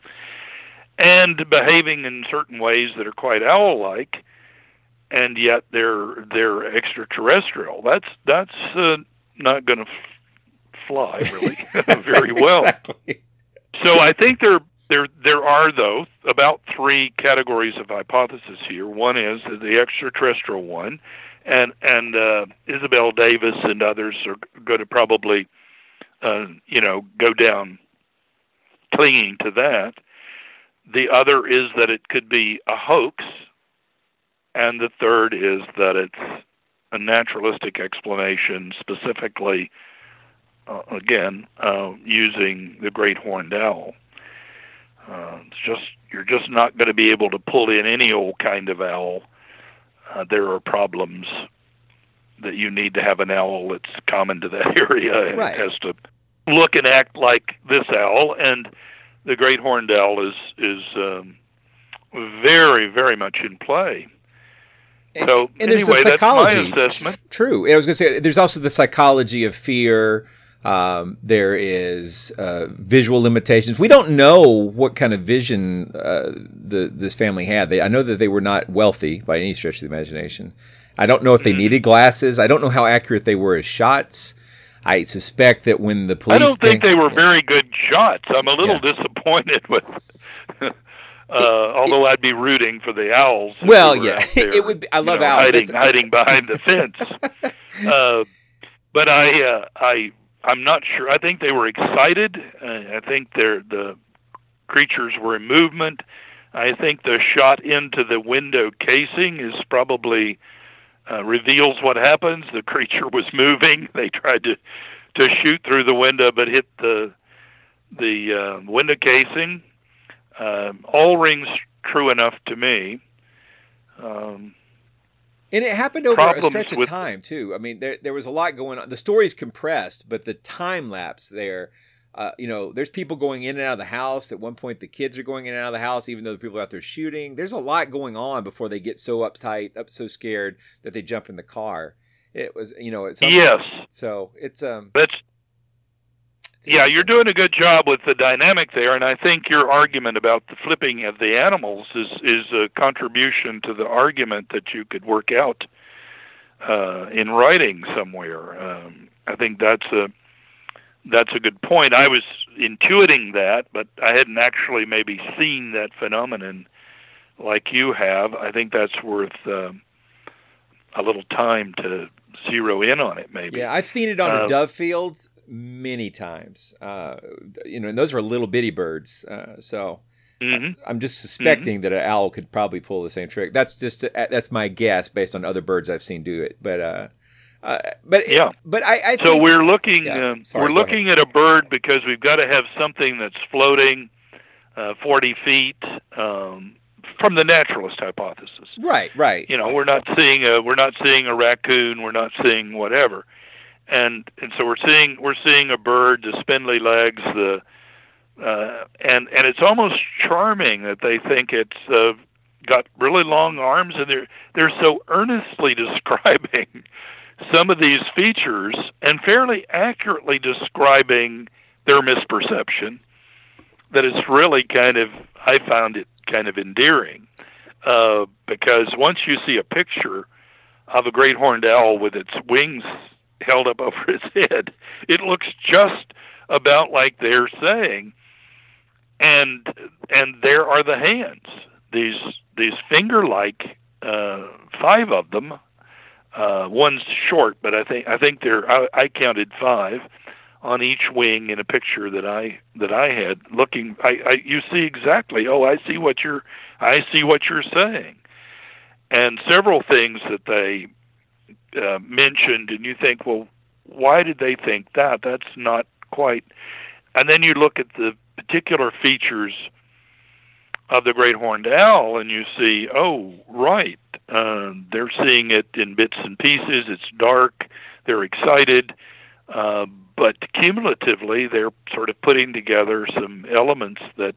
and behaving in certain ways that are quite owl-like, and yet they're they're extraterrestrial. That's that's uh, not going to f- fly really very well. Exactly. So I think there there there are though about three categories of hypothesis here. One is the extraterrestrial one, and and uh, Isabel Davis and others are going to probably uh, you know go down clinging to that. The other is that it could be a hoax. And the third is that it's a naturalistic explanation, specifically, uh, again, uh, using the great horned owl. Uh, it's just you're just not going to be able to pull in any old kind of owl. Uh, there are problems that you need to have an owl that's common to that area, and right. It has to look and act like this owl. And the great horned owl is is um, very, very much in play. So and anyway, there's the psychology. That's my assessment. True. I was going to say there's also the psychology of fear. Um, there is uh, visual limitations. We don't know what kind of vision uh, the this family had. They, I know that they were not wealthy by any stretch of the imagination. I don't know if they mm-hmm. needed glasses. I don't know how accurate they were as shots. I suspect that when the police... I don't think came, they were very good shots. I'm a little yeah. disappointed with... Uh, although I'd be rooting for the owls. Well, yeah, it would. Be, I love know, owls. Hiding, hiding behind the fence. uh, but I, uh, I, I'm not sure. I think they were excited. Uh, I think they're, the creatures were in movement. I think the shot into the window casing is probably uh, reveals what happens. The creature was moving. They tried to to shoot through the window, but hit the the uh, window casing. Um, all rings true enough to me. Um, And it happened over a problems stretch of with time too. I mean, there there was a lot going on. The story's compressed, but the time lapse there, uh, you know, there's people going in and out of the house. At one point, the kids are going in and out of the house, even though the people are out there shooting. There's a lot going on before they get so uptight, up so scared that they jump in the car. It was, you know, it's yes. So it's um. That's it's yeah. You're doing a good job with the dynamic there, and I think your argument about the flipping of the animals is is a contribution to the argument that you could work out uh, in writing somewhere. Um, I think that's a that's a good point. I was intuiting that, but I hadn't actually maybe seen that phenomenon like you have. I think that's worth uh, a little time to zero in on it, maybe. Yeah, I've seen it on uh, a dove field many times. Uh, you know, and those are little bitty birds. Uh, so mm-hmm. I'm just suspecting mm-hmm. that an owl could probably pull the same trick. That's just that's my guess based on other birds I've seen do it. But uh, uh but yeah, but I, I so think, we're looking yeah, um, sorry, we're looking at a bird because we've got to have something that's floating uh, forty feet. Um, From the naturalist hypothesis, right, right. You know, we're not seeing a we're not seeing a raccoon, we're not seeing whatever, and and so we're seeing we're seeing a bird, the spindly legs, the uh, and and it's almost charming that they think it's uh, got really long arms, and they're they're so earnestly describing some of these features and fairly accurately describing their misperception that it's really kind of I found it. kind of endearing, uh, because once you see a picture of a great horned owl with its wings held up over its head, it looks just about like they're saying, and and there are the hands, these these finger-like, uh, five of them. Uh, one's short, but I think I think there I, I counted five on each wing in a picture that I that I had. Looking, I, I you see exactly. Oh, I see what you're. I see what you're saying, and several things that they uh, mentioned, and you think, well, why did they think that? That's not quite. And then you look at the particular features of the great horned owl, and you see, oh, right, uh, they're seeing it in bits and pieces. It's dark. They're excited. Uh, but cumulatively, they're sort of putting together some elements that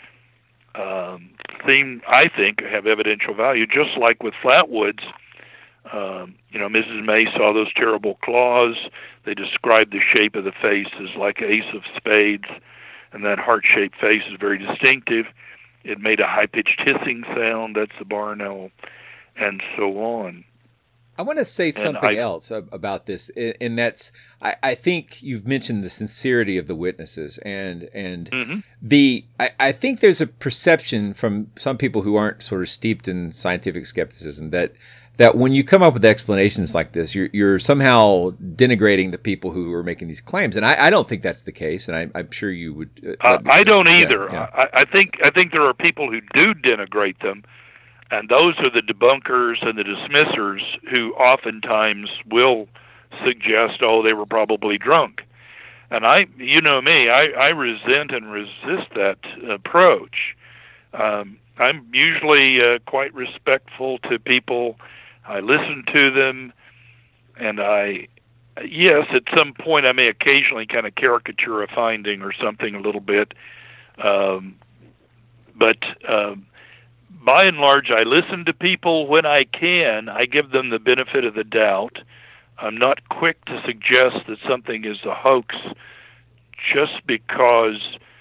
um, seem, I think, have evidential value. Just like with Flatwoods, um, you know, Missus May saw those terrible claws. They described the shape of the face as like ace of spades, and that heart-shaped face is very distinctive. It made a high-pitched hissing sound. That's the barn owl, and so on. I want to say something I, else about this, and that's I, I think you've mentioned the sincerity of the witnesses, and and mm-hmm. the I, I think there's a perception from some people who aren't sort of steeped in scientific skepticism that that when you come up with explanations like this, you're you're somehow denigrating the people who are making these claims, and I, I don't think that's the case, and I, I'm sure you would. Uh, me, I don't either. Yeah, yeah. I, I think I think there are people who do denigrate them. And those are the debunkers and the dismissers who oftentimes will suggest, oh, they were probably drunk. And I, you know me, I, I resent and resist that approach. Um, I'm usually uh, quite respectful to people. I listen to them, and I, yes, at some point I may occasionally kind of caricature a finding or something a little bit. Um, but... Um, By and large, I listen to people when I can. I give them the benefit of the doubt. I'm not quick to suggest that something is a hoax just because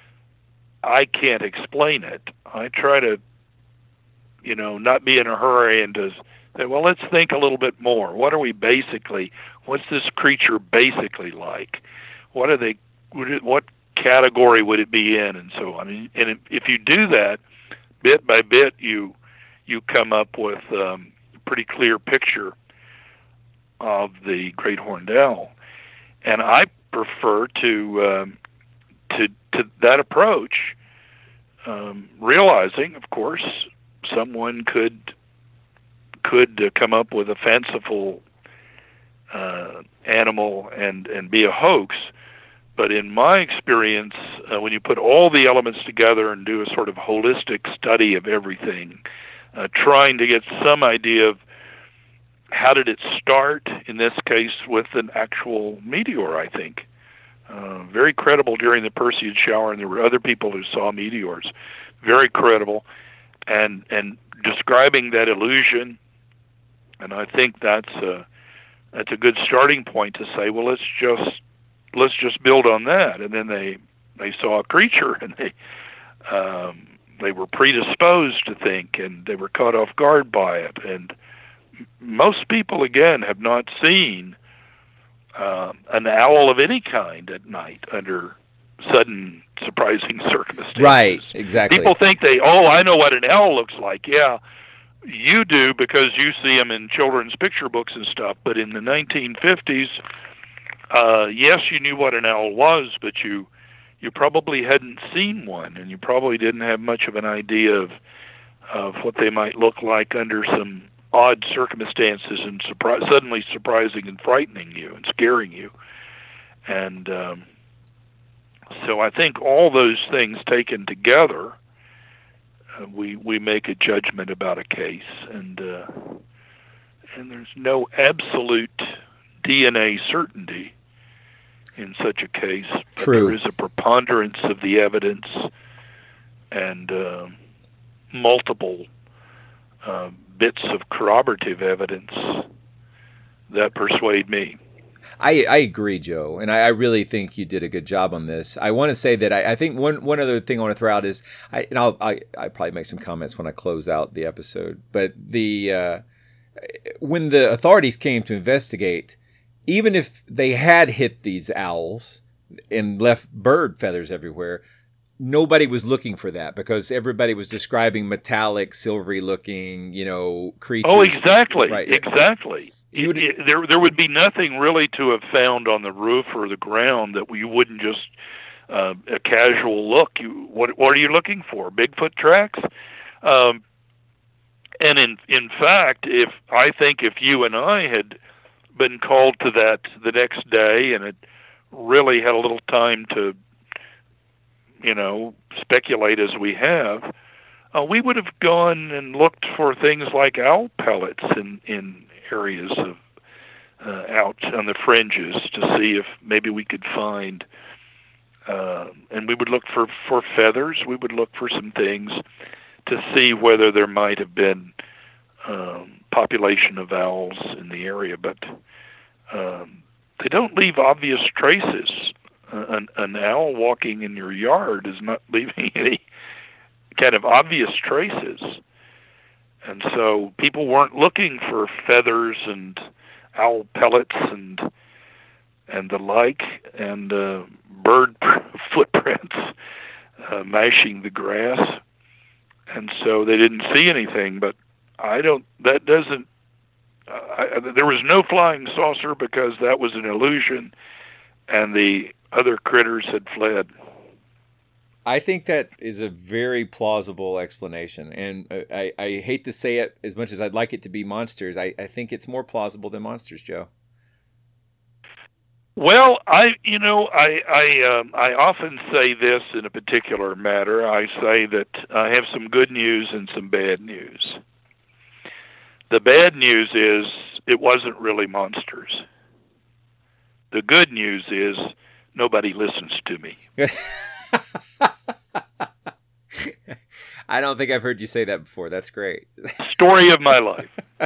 I can't explain it. I try to, you know, not be in a hurry and to say, well, let's think a little bit more. What are we basically, what's this creature basically like? What are they, what category would it be in, and so on. And if you do that, bit by bit, you you come up with um, a pretty clear picture of the great horned owl, and I prefer to um, to to that approach, um, realizing, of course, someone could could uh, come up with a fanciful uh, animal and and be a hoax. But in my experience, uh, when you put all the elements together and do a sort of holistic study of everything, uh, trying to get some idea of how did it start? In this case, with an actual meteor, I think. Uh, very credible during the Perseid shower, and there were other people who saw meteors. Very credible, and and describing that illusion. And I think that's a that's a good starting point to say, well, let's just let's just build on that. And then they they saw a creature, and they um, they were predisposed to think, and they were caught off guard by it. And most people, again, have not seen Uh, an owl of any kind at night under sudden, surprising circumstances. Right, exactly. People think they, oh, I know what an owl looks like. Yeah, you do because you see them in children's picture books and stuff. But in the nineteen fifties, uh, yes, you knew what an owl was, but you you probably hadn't seen one, and you probably didn't have much of an idea of of what they might look like under some odd circumstances and surpri- suddenly surprising and frightening you and scaring you. And um, so I think all those things taken together, uh, we we make a judgment about a case. And uh, and there's no absolute D N A certainty in such a case. But True. There is a preponderance of the evidence and uh, multiple uh, bits of corroborative evidence that persuade me. I, I agree, Joe, and I, I really think you did a good job on this. I want to say that I, I think one one other thing I want to throw out is, I, and I'll I, I probably make some comments when I close out the episode, but the uh, when the authorities came to investigate, even if they had hit these owls and left bird feathers everywhere, nobody was looking for that because everybody was describing metallic, silvery-looking, you know, creatures. Oh, exactly, right. exactly. You would, it, there, there would be nothing really to have found on the roof or the ground that you wouldn't just uh, a casual look. You, what, what are you looking for? Bigfoot tracks? Um, and in in fact, if I think if you and I had been called to that the next day and had really had a little time to, you know, speculate as we have, uh, we would have gone and looked for things like owl pellets in, in areas of uh, out on the fringes to see if maybe we could find, uh, and we would look for, for feathers. We would look for some things to see whether there might have been um, population of owls in the area, but um, they don't leave obvious traces. An, an owl walking in your yard is not leaving any kind of obvious traces. And so people weren't looking for feathers and owl pellets and and the like, and uh, bird footprints uh, mashing the grass. And so they didn't see anything, but I don't, that doesn't, uh, I, there was no flying saucer because that was an illusion, and the other critters had fled. I think that is a very plausible explanation, and I, I hate to say it as much as I'd like it to be monsters. I, I think it's more plausible than monsters, Joe. Well, I you know I I um, I often say this in a particular matter. I say that I have some good news and some bad news. The bad news is it wasn't really monsters. The good news is nobody listens to me. I don't think I've heard you say that before. That's great. Story of my life.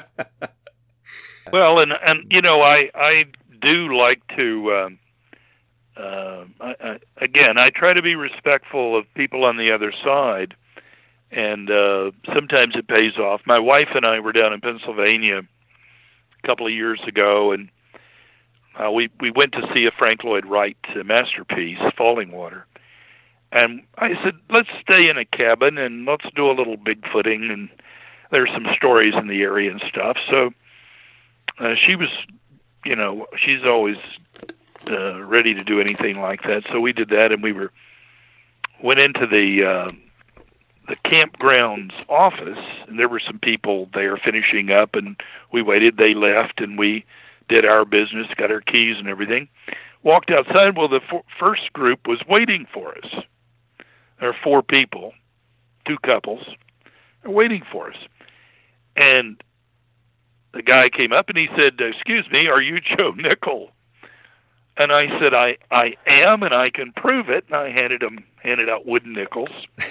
Well, and and you know, I I do like to. Um, uh, I, I, again, I try to be respectful of people on the other side, and uh, sometimes it pays off. My wife and I were down in Pennsylvania a couple of years ago, and uh, we we went to see a Frank Lloyd Wright uh, masterpiece, Falling Water. And I said, let's stay in a cabin and let's do a little Bigfooting. And there's some stories in the area and stuff. So uh, she was, you know, she's always uh, ready to do anything like that. So we did that, and we were went into the uh, the campground's office, and there were some people there finishing up, and we waited. They left, and we did our business, got our keys and everything. Walked outside. Well, the f- first group was waiting for us. There are four people, two couples, are waiting for us. And the guy came up and he said, "Excuse me, are you Joe Nickell?" And I said, I, I am, and I can prove it. And I handed him handed out wooden nickels.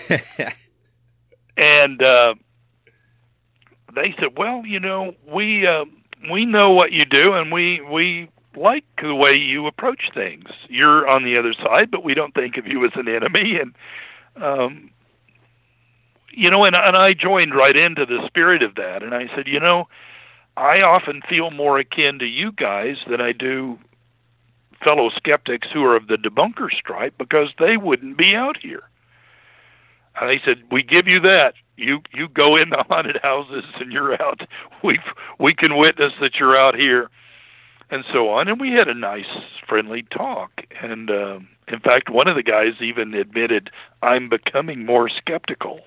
And uh, they said, "Well, you know, we uh, we know what you do, and we we like the way you approach things. You're on the other side, but we don't think of you as an enemy." And um, you know, and and I joined right into the spirit of that. And I said, "You know, I often feel more akin to you guys than I do fellow skeptics who are of the debunker stripe, because they wouldn't be out here." And they said, "We give you that. You you go in the haunted houses and you're out. We we can witness that you're out here," and so on. And we had a nice, friendly talk. And uh, in fact, one of the guys even admitted, "I'm becoming more skeptical."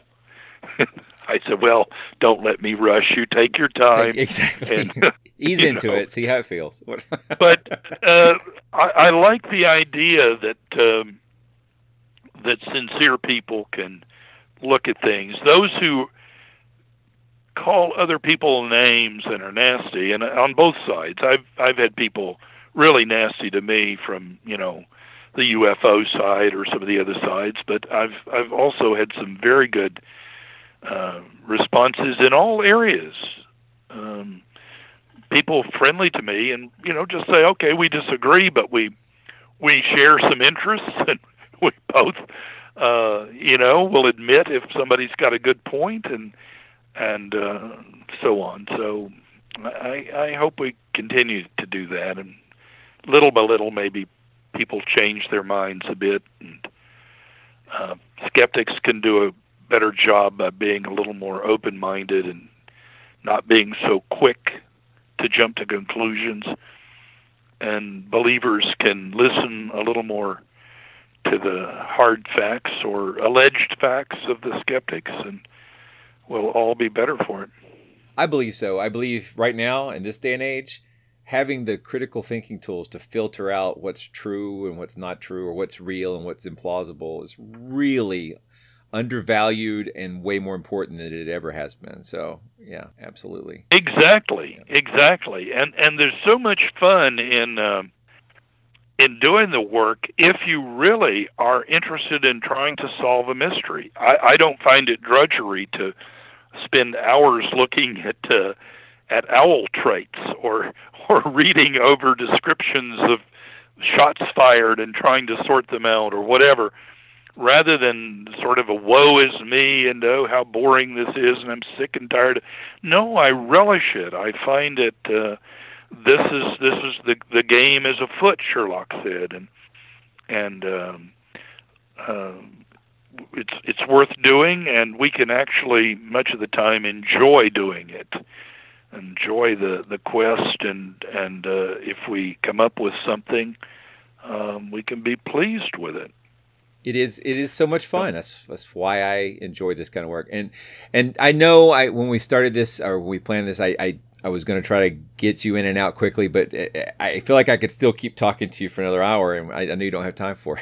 I said, "Well, don't let me rush you. Take your time." Exactly. And, Ease into know. it. See how it feels. But uh, I, I like the idea that um, that sincere people can look at things. Those who call other people names and are nasty, and on both sides, I've I've had people really nasty to me from, you know, the U F O side or some of the other sides, but I've I've also had some very good uh, responses in all areas. Um, people friendly to me, and you know, just say, "Okay, we disagree, but we we share some interests, and we both, uh, you know, will admit if somebody's got a good point, and and uh, so on." So I, I hope we continue to do that, and little by little, maybe people change their minds a bit, and uh, skeptics can do a better job by being a little more open-minded and not being so quick to jump to conclusions, and believers can listen a little more to the hard facts or alleged facts of the skeptics, and we'll all be better for it. I believe so. I believe right now, in this day and age, having the critical thinking tools to filter out what's true and what's not true, or what's real and what's implausible, is really undervalued and way more important than it ever has been. So, yeah, absolutely. Exactly, exactly. And and there's so much fun in um, in doing the work if you really are interested in trying to solve a mystery. I, I don't find it drudgery to spend hours looking at uh, at owl traits or or reading over descriptions of shots fired and trying to sort them out or whatever, rather than sort of a woe is me and oh how boring this is and I'm sick and tired. No, I relish it. I find it. Uh, this is this is the the game is afoot, Sherlock said, and and um, uh, it's it's worth doing, and we can actually much of the time enjoy doing it, enjoy the the quest, and and uh, if we come up with something, um, we can be pleased with it. It is. It is so much fun. That's that's why I enjoy this kind of work. And and I know I when we started this or when we planned this, I I, I was going to try to get you in and out quickly, but I feel like I could still keep talking to you for another hour, and I, I know you don't have time for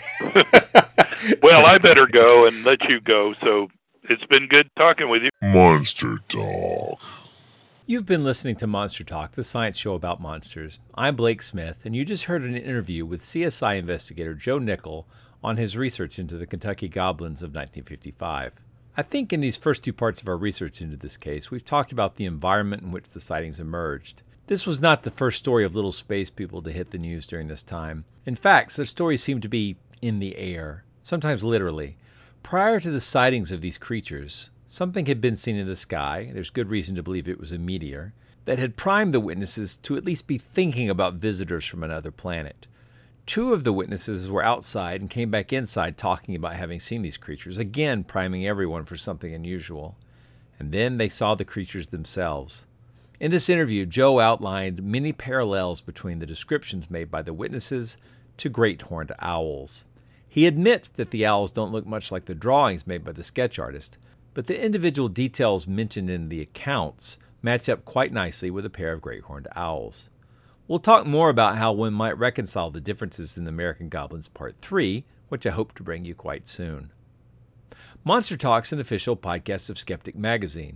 it. Well, I better go and let you go. So it's been good talking with you. Monster Talk. You've been listening to Monster Talk, the science show about monsters. I'm Blake Smith, and you just heard an interview with C S I investigator Joe Nickell on his research into the Kentucky Goblins of nineteen fifty-five. I think in these first two parts of our research into this case, we've talked about the environment in which the sightings emerged. This was not the first story of little space people to hit the news during this time. In fact, such stories seem to be in the air, sometimes literally. Prior to the sightings of these creatures, something had been seen in the sky, there's good reason to believe it was a meteor, that had primed the witnesses to at least be thinking about visitors from another planet. Two of the witnesses were outside and came back inside talking about having seen these creatures, again priming everyone for something unusual. And then they saw the creatures themselves. In this interview, Joe outlined many parallels between the descriptions made by the witnesses to great horned owls. He admits that the owls don't look much like the drawings made by the sketch artist, but the individual details mentioned in the accounts match up quite nicely with a pair of great horned owls. We'll talk more about how one might reconcile the differences in the American Goblins Part three, which I hope to bring you quite soon. Monster Talk's an official podcast of Skeptic Magazine.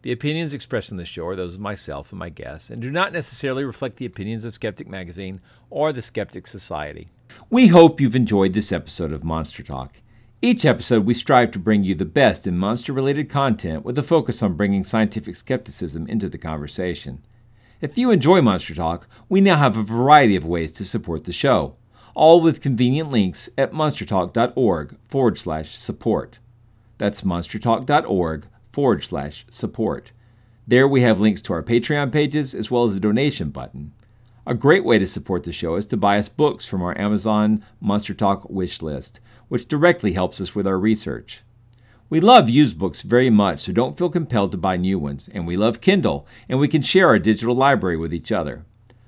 The opinions expressed in the show are those of myself and my guests and do not necessarily reflect the opinions of Skeptic Magazine or the Skeptic Society. We hope you've enjoyed this episode of Monster Talk. Each episode, we strive to bring you the best in monster-related content with a focus on bringing scientific skepticism into the conversation. If you enjoy Monster Talk, we now have a variety of ways to support the show, all with convenient links at monstertalk.org forward slash support. That's monstertalk.org forward slash support. There we have links to our Patreon pages as well as a donation button. A great way to support the show is to buy us books from our Amazon Monster Talk wish list, which directly helps us with our research. We love used books very much, so don't feel compelled to buy new ones, and we love Kindle, and we can share our digital library with each other.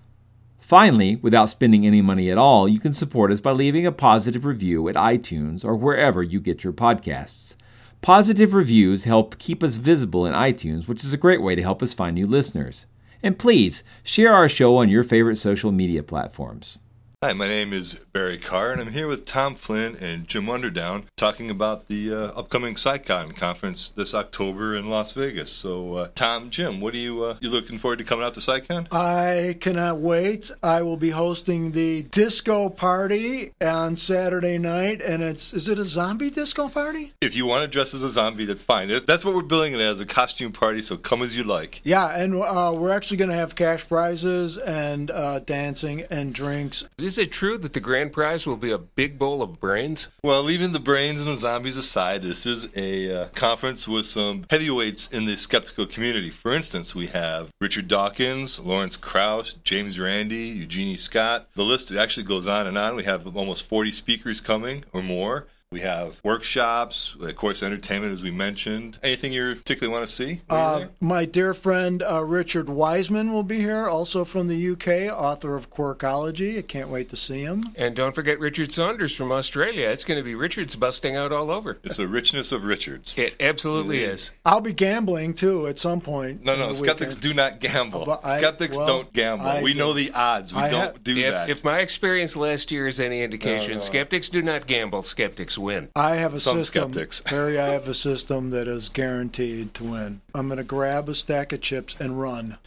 Finally, without spending any money at all, you can support us by leaving a positive review at iTunes or wherever you get your podcasts. Positive reviews help keep us visible in iTunes, which is a great way to help us find new listeners. And please, share our show on your favorite social media platforms. Hi, my name is Barry Carr, and I'm here with Tom Flynn and Jim Underdown talking about the uh, upcoming SciCon conference this October in Las Vegas. So, uh, Tom, Jim, what are you uh, you looking forward to coming out to SciCon? I cannot wait. I will be hosting the disco party on Saturday night, and it's is it a zombie disco party? If you want to dress as a zombie, that's fine. That's what we're billing it as, a costume party, so come as you like. Yeah, and uh, we're actually going to have cash prizes and uh, dancing and drinks. Is it true that the grand prize will be a big bowl of brains? Well, leaving the brains and the zombies aside, this is a uh, conference with some heavyweights in the skeptical community. For instance, we have Richard Dawkins, Lawrence Krauss, James Randi, Eugenie Scott. The list actually goes on and on. We have almost forty speakers coming or more. We have workshops, of course, entertainment, as we mentioned. Anything you particularly want to see? Uh, my dear friend uh, Richard Wiseman will be here, also from the U K, author of Quirkology. I can't wait to see him. And don't forget Richard Saunders from Australia. It's going to be Richards busting out all over. It's the richness of Richards. It absolutely mm-hmm. is. I'll be gambling, too, at some point. No, no, skeptics weekend. do not gamble. Uh, I, skeptics well, don't gamble. I we do. know the odds. We I don't ha- do if, that. If my experience last year is any indication, no, no. skeptics do not gamble. Skeptics win. I have a Some system, skeptics. Barry, I have a system that is guaranteed to win. I'm going to grab a stack of chips and run.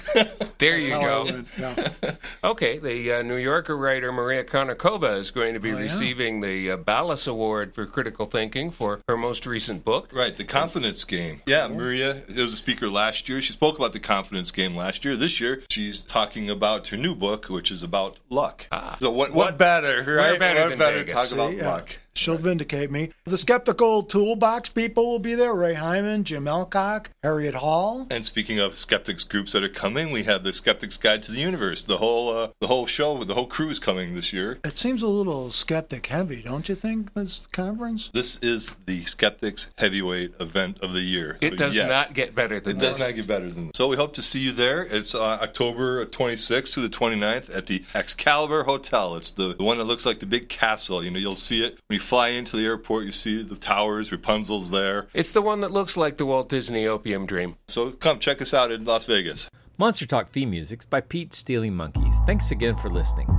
There you That's go. Yeah. Okay, the uh, New Yorker writer Maria Konnikova is going to be oh, receiving yeah. the uh, Ballas Award for Critical Thinking for her most recent book. Right, The Confidence Game. Yeah, Maria was a speaker last year. She spoke about the confidence game last year. This year, she's talking about her new book, which is about luck. Ah. So what, what, what better, right? What better, what than better Vegas. talk about See, yeah. luck? She'll vindicate me. The Skeptical Toolbox people will be there. Ray Hyman, Jim Elcock, Harriet Hall. And speaking of skeptics groups that are coming, we have the Skeptics Guide to the Universe. The whole uh, the whole show, the whole crew is coming this year. It seems a little skeptic heavy, don't you think, this conference? This is the Skeptics Heavyweight event of the year. It so, does yes, not get better than it this. It does not get better than this. So we hope to see you there. It's uh, October twenty-sixth to the twenty-ninth at the Excalibur Hotel. It's the, the one that looks like the big castle. You know, you'll see it when you fly into the airport. You see the towers, Rapunzel's there. It's the one that looks like the Walt Disney Opium Dream. So come check us out in Las Vegas. Monster Talk theme music's by Pete Stealing Monkeys. Thanks again for listening.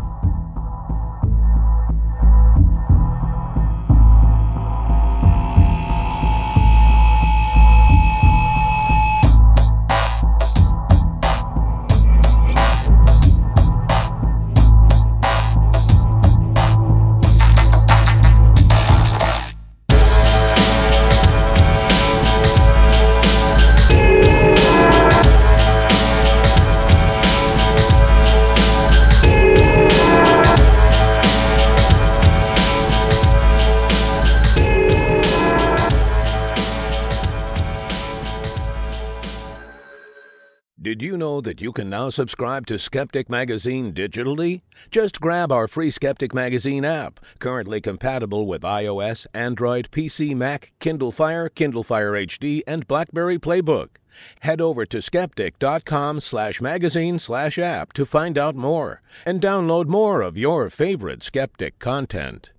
Did you know that you can now subscribe to Skeptic Magazine digitally? Just grab our free Skeptic Magazine app, currently compatible with iOS, Android, P C, Mac, Kindle Fire, Kindle Fire H D, and BlackBerry Playbook. Head over to skeptic.com slash magazine slash app to find out more and download more of your favorite skeptic content.